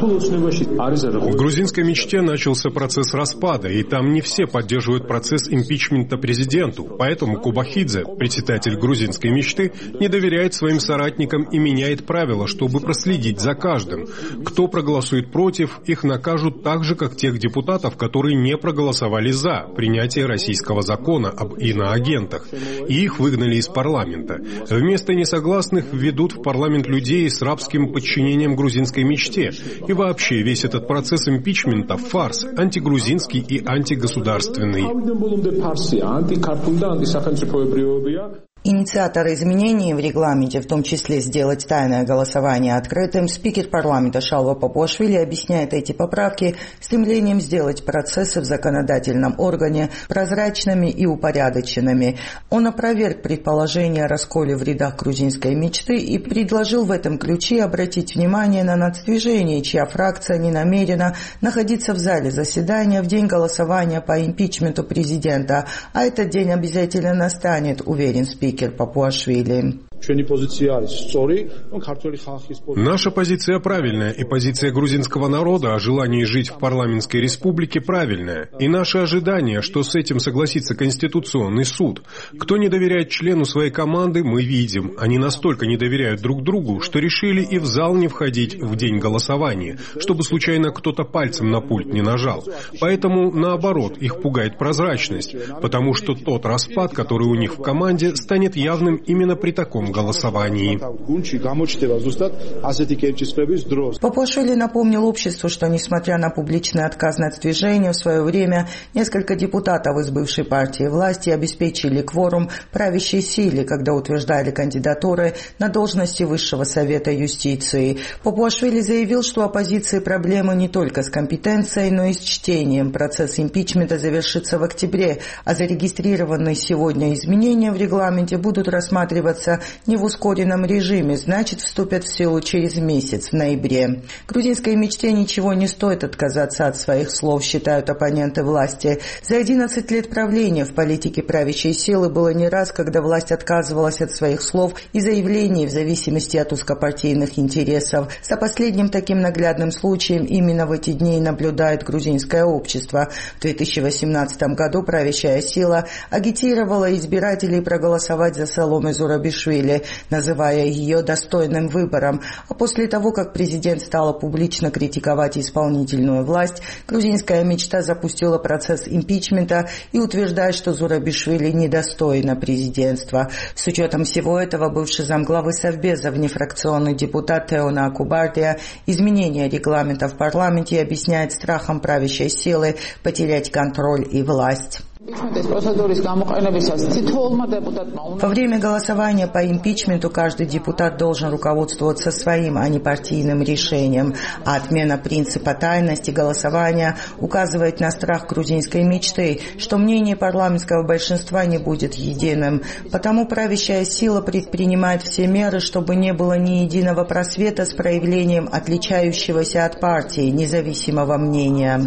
В грузинской мечте начался процесс распада, и там не все поддерживают процесс импичмента президенту, поэтому Кубахидзе, председатель грузинской мечты, не доверяет своим соратникам и меняет правила, чтобы проследить за каждым. Кто проголосует против, их накажут так же, как тех депутатов, которые не проголосовали за принятие российского закона об иноагентах, и их выгнали из парламента. Вместо несогласных введут в парламент людей с рабским подчинением грузинской мечте. И вообще весь этот процесс импичмента – фарс, антигрузинский и антигосударственный. Инициаторы изменений в регламенте, в том числе сделать тайное голосование открытым, спикер парламента Шалва Папуашвили объясняет эти поправки стремлением сделать процессы в законодательном органе прозрачными и упорядоченными. Он опроверг предположение о расколе в рядах грузинской мечты и предложил в этом ключе обратить внимание на нацдвижение, чья фракция не намерена находиться в зале заседания в день голосования по импичменту президента, а этот день обязательно настанет, уверен спикер. Спикер Папуашвили. Наша позиция правильная, и позиция грузинского народа о желании жить в парламентской республике правильная. И наше ожидание, что с этим согласится Конституционный суд. Кто не доверяет члену своей команды, мы видим. Они настолько не доверяют друг другу, что решили и в зал не входить в день голосования, чтобы случайно кто-то пальцем на пульт не нажал. Поэтому, наоборот, их пугает прозрачность, потому что тот распад, который у них в команде, станет явным именно при таком голосовании. Папуашвили напомнил обществу, что несмотря на публичный отказ нацдвижения, в свое время несколько депутатов из бывшей партии власти обеспечили кворум правящей силе, когда утверждали кандидатуры на должности Высшего совета юстиции. Папуашвили заявил, что у оппозиции проблемы не только с компетенцией, но и с чтением. Процесс импичмента завершится в октябре, а зарегистрированные сегодня изменения в регламенте будут рассматриваться не в ускоренном режиме, значит, вступят в силу через месяц, в ноябре. Грузинской мечте ничего не стоит отказаться от своих слов, считают оппоненты власти. За одиннадцать лет правления в политике правящей силы было не раз, когда власть отказывалась от своих слов и заявлений в зависимости от узкопартийных интересов. За последним таким наглядным случаем именно в эти дни наблюдает грузинское общество. В две тысячи восемнадцатом году правящая сила агитировала избирателей проголосовать за Саломе Зурабишвили. Зурабишвили, называя ее достойным выбором. А после того, как президент стала публично критиковать исполнительную власть, грузинская мечта запустила процесс импичмента и утверждает, что Зурабишвили недостойна президентства. С учетом всего этого, бывший замглавы Совбеза, внефракционный депутат Теона Акубардия, изменение регламента в парламенте объясняет страхом правящей силы потерять контроль и власть. Во время голосования по импичменту каждый депутат должен руководствоваться своим, а не партийным решением. А отмена принципа тайности голосования указывает на страх грузинской мечты, что мнение парламентского большинства не будет единым. Потому правящая сила предпринимает все меры, чтобы не было ни единого просвета с проявлением отличающегося от партии независимого мнения.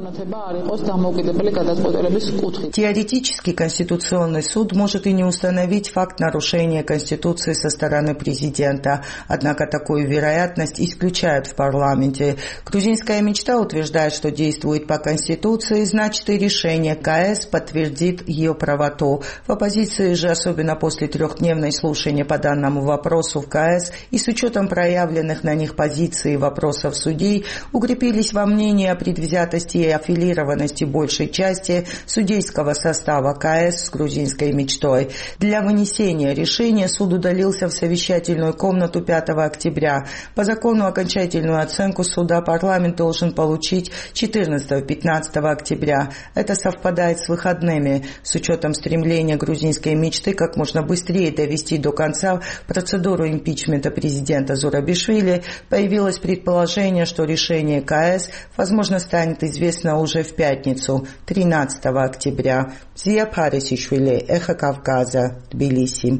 Теоретически Конституционный суд может и не установить факт нарушения Конституции со стороны президента, однако такую вероятность исключают в парламенте. Грузинская мечта утверждает, что действует по Конституции, значит и решение КС подтвердит ее правоту. В оппозиции же, особенно после трехдневной слушания по данному вопросу в КС и с учетом проявленных на них позиций и вопросов судей, укрепились во мнении о предвзятости и аффилированности большей части судейского состава КС с грузинской мечтой. Для вынесения решения суд удалился в совещательную комнату пятого октября. По закону окончательную оценку суда парламент должен получить четырнадцатого-пятнадцатого октября. Это совпадает с выходными. С учетом стремления грузинской мечты как можно быстрее довести до конца процедуру импичмента президента Зурабишвили, появилось предположение, что решение КС, возможно, станет известно уже в пятницу, тринадцатого октября. Зия Парисишвили, Эхо Кавказа, Тбилиси.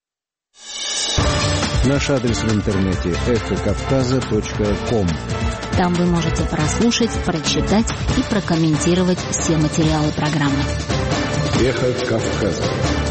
Наш адрес в интернете эхо кавказа точка ком. Там вы можете прослушать, прочитать и прокомментировать все материалы программы. Эхо Кавказа.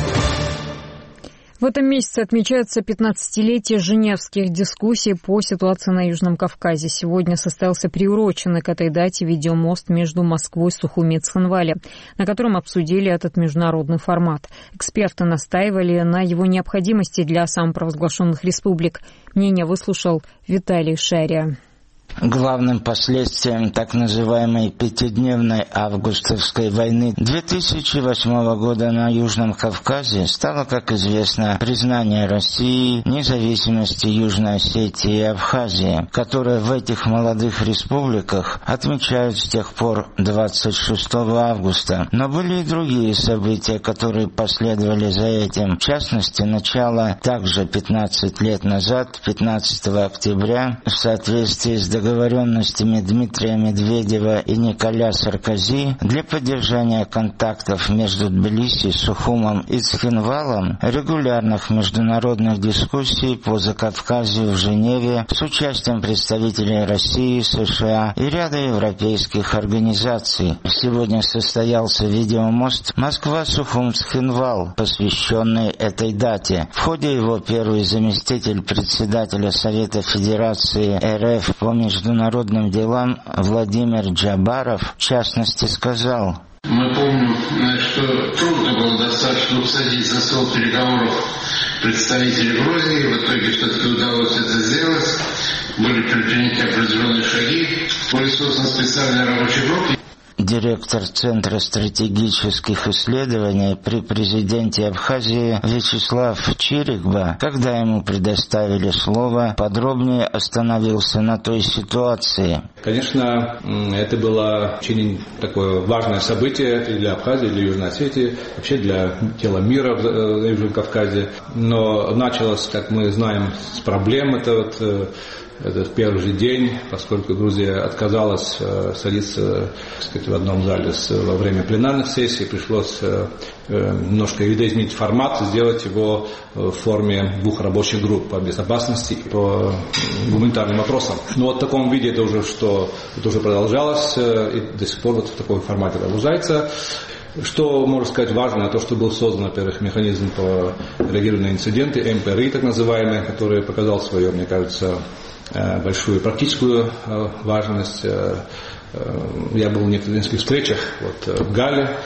В этом месяце отмечается пятнадцатилетие женевских дискуссий по ситуации на Южном Кавказе. Сегодня состоялся приуроченный к этой дате видеомост между Москвой и Сухуми и Цхинвали, на котором обсудили этот международный формат. Эксперты настаивали на его необходимости для самопровозглашенных республик. Мнение выслушал Виталий Шария. Главным последствием так называемой пятидневной августовской войны две тысячи восьмого года на Южном Кавказе стало, как известно, признание России независимости Южной Осетии и Абхазии, которые в этих молодых республиках отмечают с тех пор двадцать шестого августа. Но были и другие события, которые последовали за этим. В частности, начало также пятнадцать лет назад, пятнадцатого октября, в соответствии с договором договоренностями Дмитрия Медведева и Николя Саркози для поддержания контактов между Тбилиси, Сухумом и Цхинвалом, регулярных международных дискуссий по Закавказью в Женеве с участием представителей России, США и ряда европейских организаций. Сегодня состоялся видеомост Москва-Сухум-Цхинвал, посвященный этой дате. В ходе его первый заместитель председателя Совета Федерации РФ по международным делам Владимир Джабаров, в частности, сказал: мы помним, что трудно было достаточно усадить за стол переговоров представителей Грузии. В итоге все-таки удалось это сделать. Были предприняты определенные шаги. Были созданы специальные рабочие группы. Директор Центра стратегических исследований при президенте Абхазии Вячеслав Чирикба, когда ему предоставили слово, подробнее остановился на той ситуации. Конечно, это было очень такое важное событие и для Абхазии, и для Южной Осетии, вообще для тела мира в Южном Кавказе. Но началось, как мы знаем, с проблем. Это вот Это в первый же день, поскольку Грузия отказалась э, садиться, так сказать, в одном зале с, во время пленарных сессий, пришлось э, немножко видоизменить формат, сделать его в форме двух рабочих групп по безопасности и по гуманитарным вопросам. Но вот в таком виде это уже, что, это уже продолжалось, э, и до сих пор вот в таком формате продолжается. Что, можно сказать, важно, то, что был создан, во-первых, механизм по реагированию на инциденты, эм пэ эр и так называемый, который показал свою, мне кажется, большую практическую важность. Я был в нескольких встречах вот, в Гале,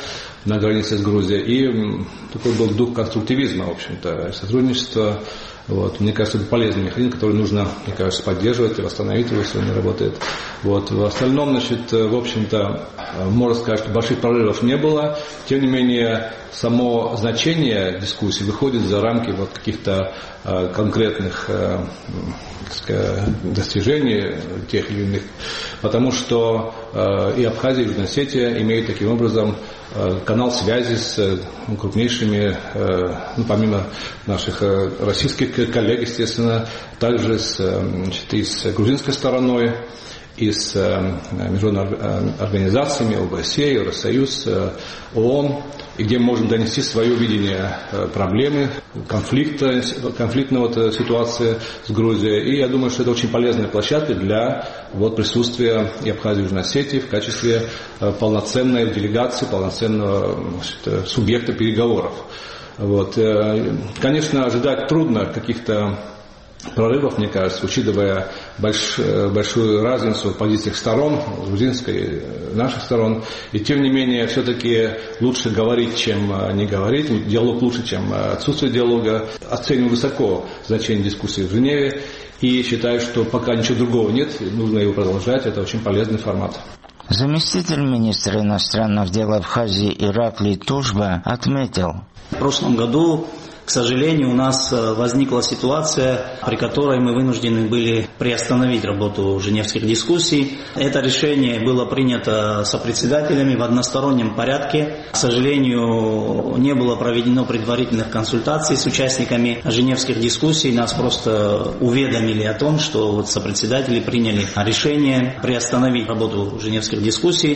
на границе с Грузией. И такой был дух конструктивизма, в общем-то, сотрудничества. Вот. Мне кажется, это полезный механизм, который нужно, мне кажется, поддерживать и восстановить его, если он не работает. Вот. В остальном, значит, в общем-то, можно сказать, что больших прорывов не было. Тем не менее, само значение дискуссии выходит за рамки вот каких-то э, конкретных э, сказать, достижений тех или иных, потому что э, и Абхазия, и Южная Осетия имеют таким образом э, канал связи с э, крупнейшими, э, ну, помимо наших э, российских коллег, естественно, также с, значит, и с грузинской стороной, и с э, международными организациями, ОБСЕ, Евросоюз, э, ООН, и где мы можем донести свое видение э, проблемы, конфликта, конфликтной вот, ситуации с Грузией. И я думаю, что это очень полезная площадка для вот, присутствия и Абхазии, и Южной Осетии в качестве э, полноценной делегации, полноценного значит, субъекта переговоров. Вот. Э, конечно, ожидать трудно каких-то прорывов, мне кажется, учитывая больш, большую разницу в позициях сторон, грузинской и наших сторон. И тем не менее, все-таки лучше говорить, чем не говорить. Диалог лучше, чем отсутствие диалога. Оцениваю высоко значение дискуссии в Женеве. И считаю, что пока ничего другого нет, нужно его продолжать. Это очень полезный формат. Заместитель министра иностранных дел Абхазии Ираклий Тужба отметил: в прошлом году, к сожалению, у нас возникла ситуация, при которой мы вынуждены были приостановить работу женевских дискуссий. Это решение было принято сопредседателями в одностороннем порядке. К сожалению, не было проведено предварительных консультаций с участниками женевских дискуссий. Нас просто уведомили о том, что вот сопредседатели приняли решение приостановить работу женевских дискуссий.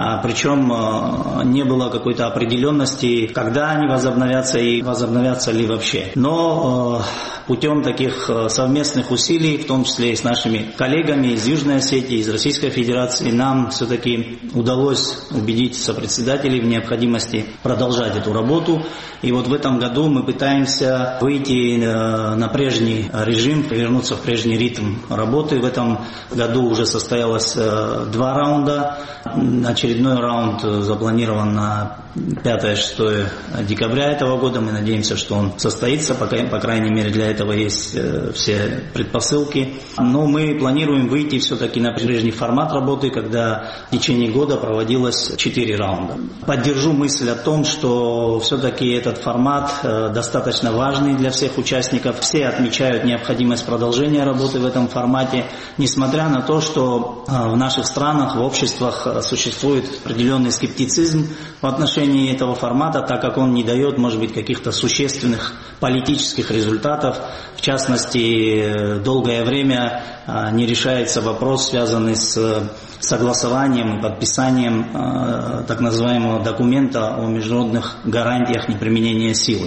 Причем не было какой-то определенности, когда они возобновятся и возобновятся ли вообще. Но э, путем таких э, совместных усилий, в том числе и с нашими коллегами из Южной Осетии, из Российской Федерации, нам все-таки удалось убедить сопредседателей в необходимости продолжать эту работу. И вот в этом году мы пытаемся выйти э, на прежний режим, вернуться в прежний ритм работы. В этом году уже состоялось э, два раунда. Очередной раунд запланирован на пятое-шестое декабря этого года. Мы надеемся, что он состоится, по, по крайней мере для этого есть э, все предпосылки. Но мы планируем выйти все-таки на прежний формат работы, когда в течение года проводилось четыре раунда. Поддержу мысль о том, что все-таки этот формат э, достаточно важный для всех участников. Все отмечают необходимость продолжения работы в этом формате, несмотря на то, что э, в наших странах, в обществах э, существует определенный скептицизм в отношении этого формата, так как он не дает, может быть, каких-то существенных политических результатов. В частности, долгое время не решается вопрос, связанный с согласованием и подписанием э, так называемого документа о международных гарантиях неприменения силы.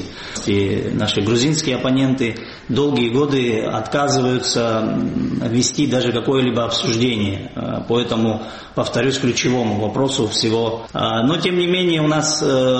И наши грузинские оппоненты долгие годы отказываются вести даже какое-либо обсуждение э, по этому, повторюсь, ключевому вопросу всего. Э, но, тем не менее, у нас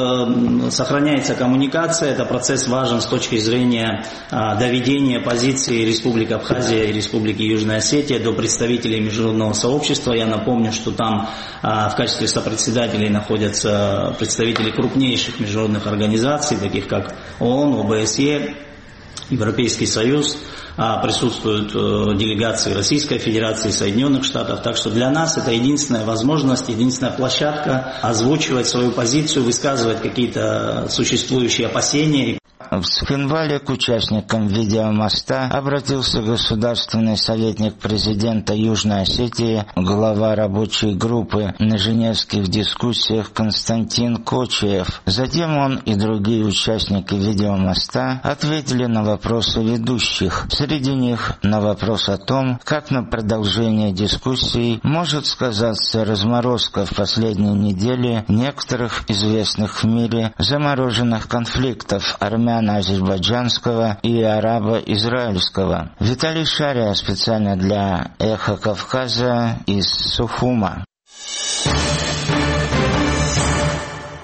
э, сохраняется коммуникация. Это процесс важен с точки зрения э, доведения позиции Республики Абхазия и Республики Южная Осетия до представителей международного сообщества. Я напомню, что там а, в качестве сопредседателей находятся представители крупнейших международных организаций, таких как ООН, ОБСЕ, Европейский Союз, а, присутствуют а, делегации Российской Федерации, Соединенных Штатов. Так что для нас это единственная возможность, единственная площадка озвучивать свою позицию, высказывать какие-то существующие опасения. В Цхинвале к участникам видеомоста обратился государственный советник президента Южной Осетии, глава рабочей группы на женевских дискуссиях Константин Кочиев. Затем он и другие участники видеомоста ответили на вопросы ведущих. Среди них на вопрос о том, как на продолжение дискуссий может сказаться разморозка в последние недели некоторых известных в мире замороженных конфликтов армяно-азербайджанского и арабо-израильского. Виталий Шария специально для «Эхо Кавказа» из Сухума.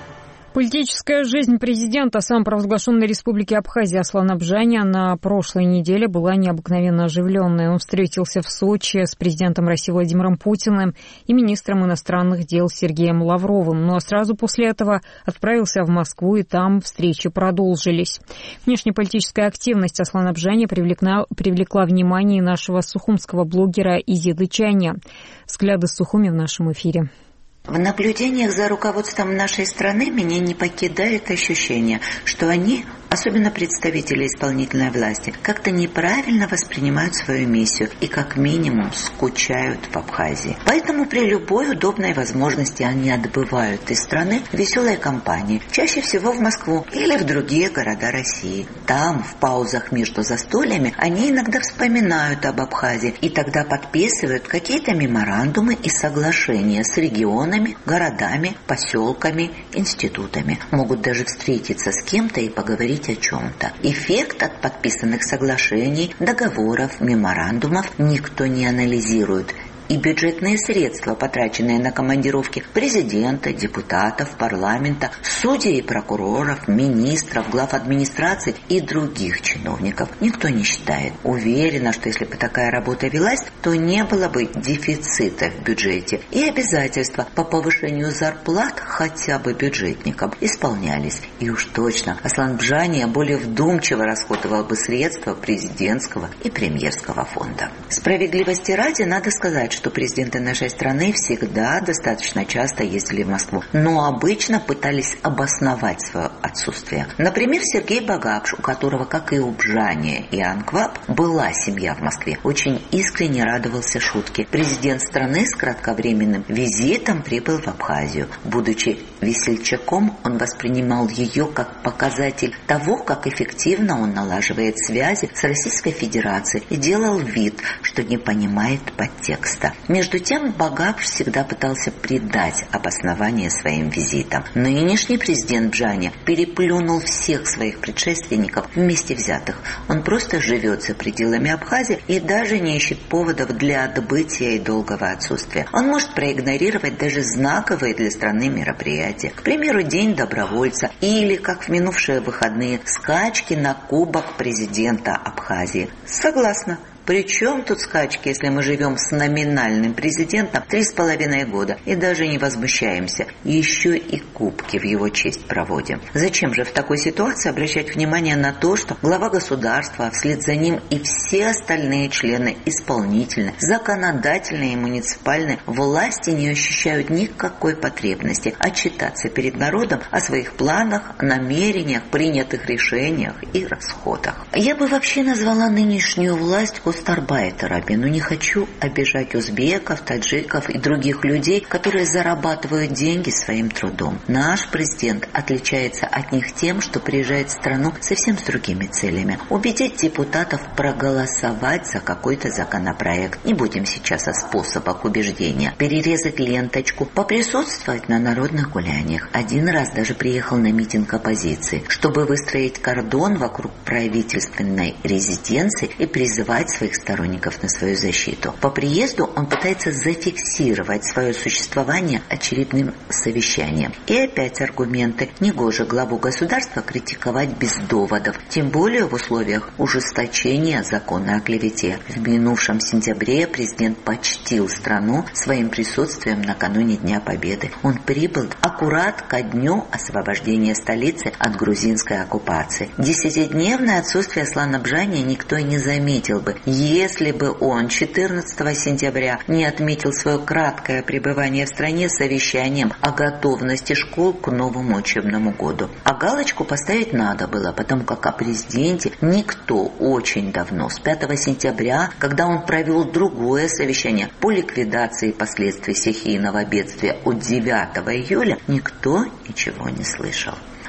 Политическая жизнь президента самопровозглашенной республики Абхазия Аслана Бжаня на прошлой неделе была необыкновенно оживленной. Он встретился в Сочи с президентом России Владимиром Путиным и министром иностранных дел Сергеем Лавровым. Ну а сразу после этого отправился в Москву, и там встречи продолжились. Внешнеполитическая активность Аслана Бжаня привлекла, привлекла внимание нашего сухумского блогера Изиды Чаня. Взгляды Сухуми в нашем эфире. В наблюдениях за руководством нашей страны меня не покидает ощущение, что они, особенно представители исполнительной власти, как-то неправильно воспринимают свою миссию и как минимум скучают в Абхазии. Поэтому при любой удобной возможности они отбывают из страны веселой компанией, чаще всего в Москву или в другие города России. Там, в паузах между застольями, они иногда вспоминают об Абхазии и тогда подписывают какие-то меморандумы и соглашения с регионами, городами, поселками, институтами. Могут даже встретиться с кем-то и поговорить о чем-то. Эффект от подписанных соглашений, договоров, меморандумов никто не анализирует. И бюджетные средства, потраченные на командировки президента, депутатов, парламента, судей и прокуроров, министров, глав администрации и других чиновников, никто не считает. Уверена, что если бы такая работа велась, то не было бы дефицита в бюджете, и обязательства по повышению зарплат хотя бы бюджетникам исполнялись. И уж точно Аслан Бжаня более вдумчиво расходовал бы средства президентского и премьерского фонда. Справедливости ради надо сказать, что что президенты нашей страны всегда достаточно часто ездили в Москву, но обычно пытались обосновать свое отсутствие. Например, Сергей Багапш, у которого, как и у Бжаня и Анкваб, была семья в Москве, очень искренне радовался шутке. Президент страны с кратковременным визитом прибыл в Абхазию. Будучи весельчаком, он воспринимал ее как показатель того, как эффективно он налаживает связи с Российской Федерацией и делал вид, что не понимает подтекста. Между тем, Багапш всегда пытался придать обоснование своим визитам. Нынешний президент Бжаня переплюнул всех своих предшественников вместе взятых. Он просто живет за пределами Абхазии и даже не ищет поводов для отбытия и долгого отсутствия. Он может проигнорировать даже знаковые для страны мероприятия. К примеру, День добровольца или, как в минувшие выходные, скачки на кубок президента Абхазии. Согласна. При чем тут скачки, если мы живем с номинальным президентом три с половиной года и даже не возмущаемся, еще и кубки в его честь проводим? Зачем же в такой ситуации обращать внимание на то, что глава государства, а вслед за ним и все остальные члены исполнительной, законодательной и муниципальной власти не ощущают никакой потребности отчитаться перед народом о своих планах, намерениях, принятых решениях и расходах? Я бы вообще назвала нынешнюю власть гостарбайтерами, но не хочу обижать узбеков, таджиков и других людей, которые зарабатывают деньги своим трудом. Наш президент отличается от них тем, что приезжает в страну совсем с другими целями. Убедить депутатов проголосовать за какой-то законопроект. Не будем сейчас о способах убеждения. Перерезать ленточку, поприсутствовать на народных гуляниях. Один раз даже приехал на митинг оппозиции, чтобы выстроить кордон вокруг правительственной резиденции и призывать своих сторонников на свою защиту. По приезду он пытается зафиксировать свое существование очередным совещанием. И опять аргументы. Негоже главу государства критиковать без доводов, тем более в условиях ужесточения закона о клевете. В минувшем сентябре президент почтил страну своим присутствием накануне Дня Победы. Он прибыл аккурат ко дню освобождения столицы от грузинской оккупации. Десятидневное отсутствие Аслана Бжаня никто и не заметил бы, если бы он четырнадцатого сентября не отметил свое краткое пребывание в стране совещанием о готовности школ к новому учебному году. А галочку поставить надо было, потому как о президенте никто очень давно, с пятого сентября, когда он провел другое совещание по ликвидации последствий стихийного бедствия от девятого июля, никто ничего не слышал.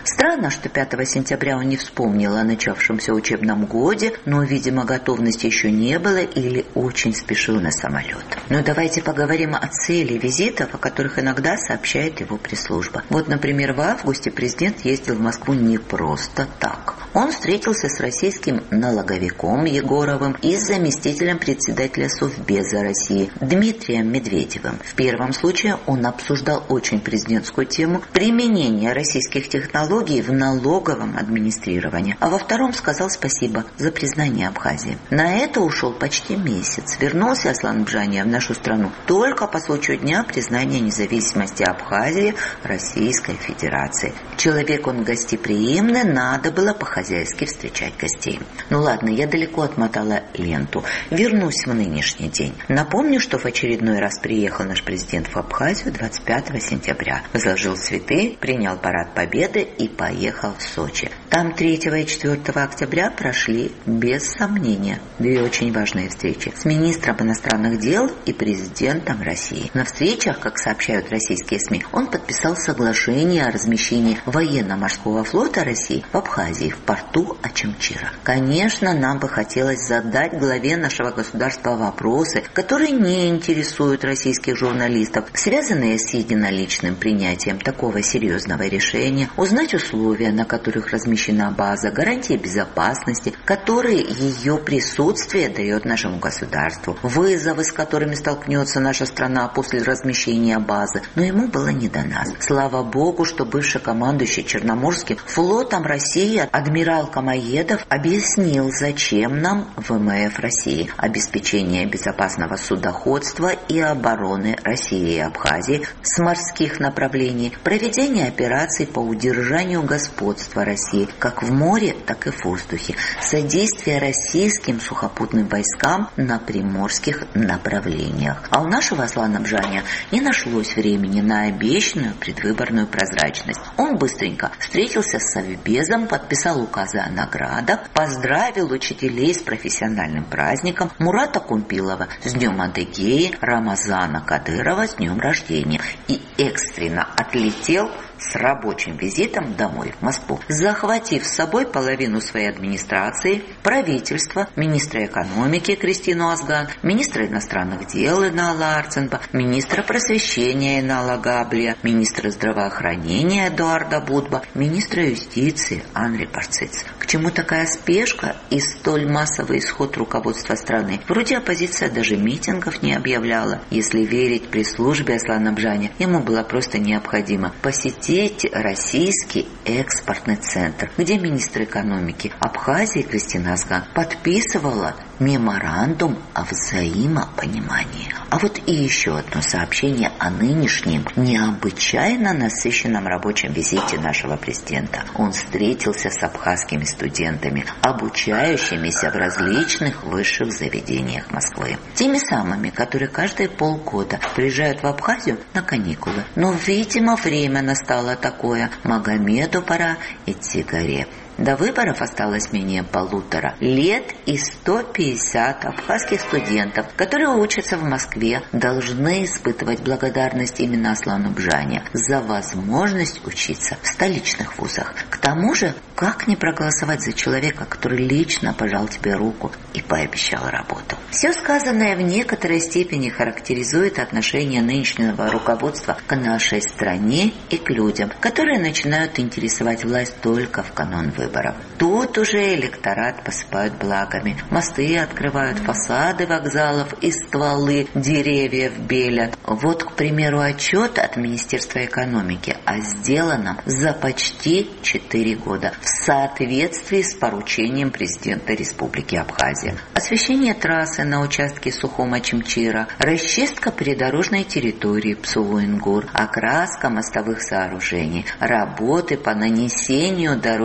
Странно, что пятого сентября он не вспомнил о начавшемся учебном годе, но, видимо, готовности еще не было или очень спешил на самолет. Но давайте поговорим о цели визитов, о которых иногда сообщает его пресс-служба. Вот, например, в августе президент ездил в Москву не просто так. Он встретился с российским налоговиком Егоровым и с заместителем председателя Совбеза России Дмитрием Медведевым. В первом случае он обсуждал очень президентскую тему применения российских технологий в налоговом администрировании, а во втором сказал спасибо за признание Абхазии. На это ушел почти месяц. Вернулся Аслан Бжания в нашу страну только по случаю дня признания независимости Абхазии Российской Федерации. Человек он гостеприимный, надо было по-хозяйски встречать гостей. Ну ладно, я далеко отмотала ленту. Вернусь в нынешний день. Напомню, что в очередной раз приехал наш президент в Абхазию двадцать пятого сентября. Возложил цветы, принял парад Победы и поехал в Сочи. Там третьего и четвёртого октября прошли, без сомнения, две очень важные встречи с министром иностранных дел и президентом России. На встречах, как сообщают российские СМИ, он подписал соглашение о размещении военно-морского флота России в Абхазии, в порту Очамчира. Конечно, нам бы хотелось задать главе нашего государства вопросы, которые не интересуют российских журналистов, связанные с единоличным принятием такого серьезного решения, узнать условия, на которых размещена база, гарантии безопасности, которые ее присутствие дает нашему государству, вызовы, с которыми столкнется наша страна после размещения базы, но ему было не до нас. Слава Богу, что бывший командующий Черноморским флотом России адмирал Камоедов объяснил, зачем нам ВМФ России, обеспечение безопасного судоходства и обороны России и Абхазии с морских направлений, проведение операций по удержанию господства России как в море, так и в воздухе, содействие российским сухопутным войскам на приморских направлениях. А у нашего Аслана Бжания не нашлось времени на обещанную предвыборную прозрачность. Он быстренько встретился с Совбезом, подписал указы о наградах, поздравил учителей с профессиональным праздником, Мурата Кумпилова с Днем Адыгеи, Рамазана Кадырова с днем рождения и экстренно отлетел с рабочим визитом домой в Москву, захватив с собой половину своей администрации, правительства, министра экономики Кристину Азган, министра иностранных дел Инала Арценба, министра просвещения Инала Габлия, министра здравоохранения Эдуарда Будба, министра юстиции Анри Парциц. К чему такая спешка и столь массовый исход руководства страны? Вроде оппозиция даже митингов не объявляла. Если верить пресс-службе Аслана Бжания, ему было просто необходимо посетить российский экспортный центр, где министр экономики Абхазии Кристина Азган подписывала меморандум о взаимопонимании. А вот и еще одно сообщение о нынешнем необычайно насыщенном рабочем визите нашего президента. Он встретился с абхазскими студентами, обучающимися в различных высших заведениях Москвы. Теми самыми, которые каждые полгода приезжают в Абхазию на каникулы. Но, видимо, время настало такое. Магомеду пора идти к горе. До выборов осталось менее полутора лет, и сто пятьдесят абхазских студентов, которые учатся в Москве, должны испытывать благодарность именно Аслану Бжания за возможность учиться в столичных вузах. К тому же, как не проголосовать за человека, который лично пожал тебе руку и пообещал работу? Все сказанное в некоторой степени характеризует отношение нынешнего руководства к нашей стране и к людям, которые начинают интересовать власть только в канун выборов. Выборов. Тут уже электорат посыпают благами. Мосты открывают, фасады вокзалов и стволы деревьев белят. Вот, к примеру, отчет от Министерства экономики о сделанном за почти четыре года в соответствии с поручением президента Республики Абхазия. Освещение трассы на участке Сухума-Чимчира, расчистка придорожной территории Псулуингур, окраска мостовых сооружений, работы по нанесению дорожной разметки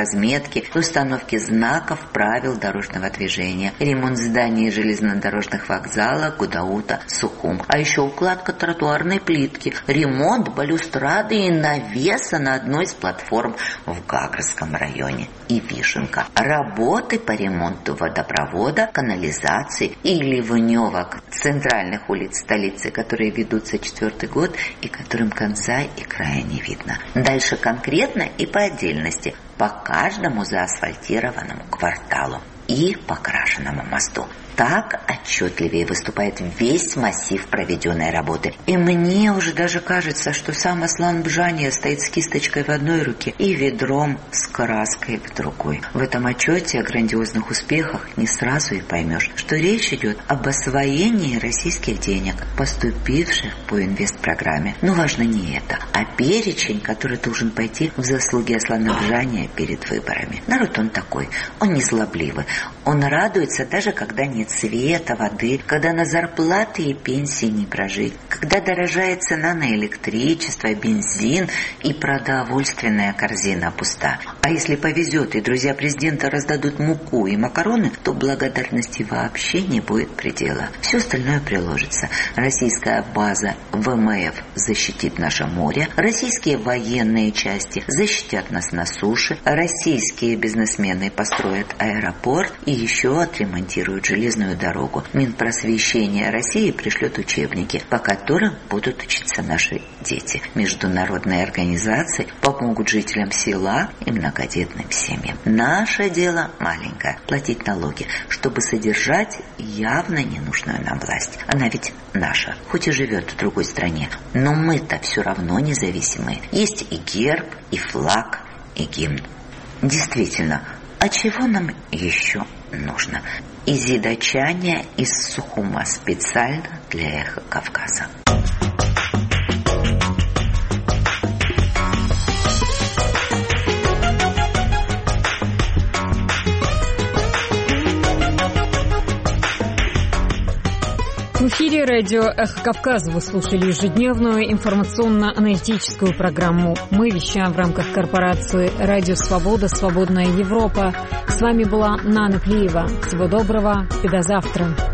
разметки, установки знаков, правил дорожного движения, ремонт зданий железнодорожных вокзалов Гудаута, Сухум, а еще укладка тротуарной плитки, ремонт балюстрады и навеса на одной из платформ в Гагрском районе и Вишенка, работы по ремонту водопровода, канализации и ливневок центральных улиц столицы, которые ведутся четвертый год и которым конца и края не видно. Дальше конкретно и по отдельности, по каждому заасфальтированному кварталу и покрашенному мосту. Так отчетливее выступает весь массив проведенной работы. И мне уже даже кажется, что сам Аслан Бжания стоит с кисточкой в одной руке и ведром с краской в другой. В этом отчете о грандиозных успехах не сразу и поймешь, что речь идет об освоении российских денег, поступивших по инвестпрограмме. Но важно не это, а перечень, который должен пойти в заслуги Аслана Бжания перед выборами. Народ он такой, он не злобливый, он радуется даже когда нет света, воды, когда на зарплаты и пенсии не прожить, когда дорожает цена на электричество, бензин и продовольственная корзина пуста. А если повезет и друзья президента раздадут муку и макароны, то благодарности вообще не будет предела. Все остальное приложится. Российская база ВМФ защитит наше море, российские военные части защитят нас на суше, российские бизнесмены построят аэропорт и еще отремонтируют железную дорогу. Минпросвещение России пришлет учебники, по которым будут учиться наши дети. Международные организации помогут жителям села и многодетным семьям. Наше дело маленькое – платить налоги, чтобы содержать явно ненужную нам власть. Она ведь наша, хоть и живет в другой стране, но мы-то все равно независимые. Есть и герб, и флаг, и гимн. Действительно, а чего нам еще нужно? Изида Чаня из Сухума специально для «Эхо Кавказа». В эфире радио «Эхо Кавказа» вы слушали ежедневную информационно-аналитическую программу. Мы вещаем в рамках корпорации «Радио Свобода. Свободная Европа». С вами была Нана Плиева. Всего доброго и до завтра.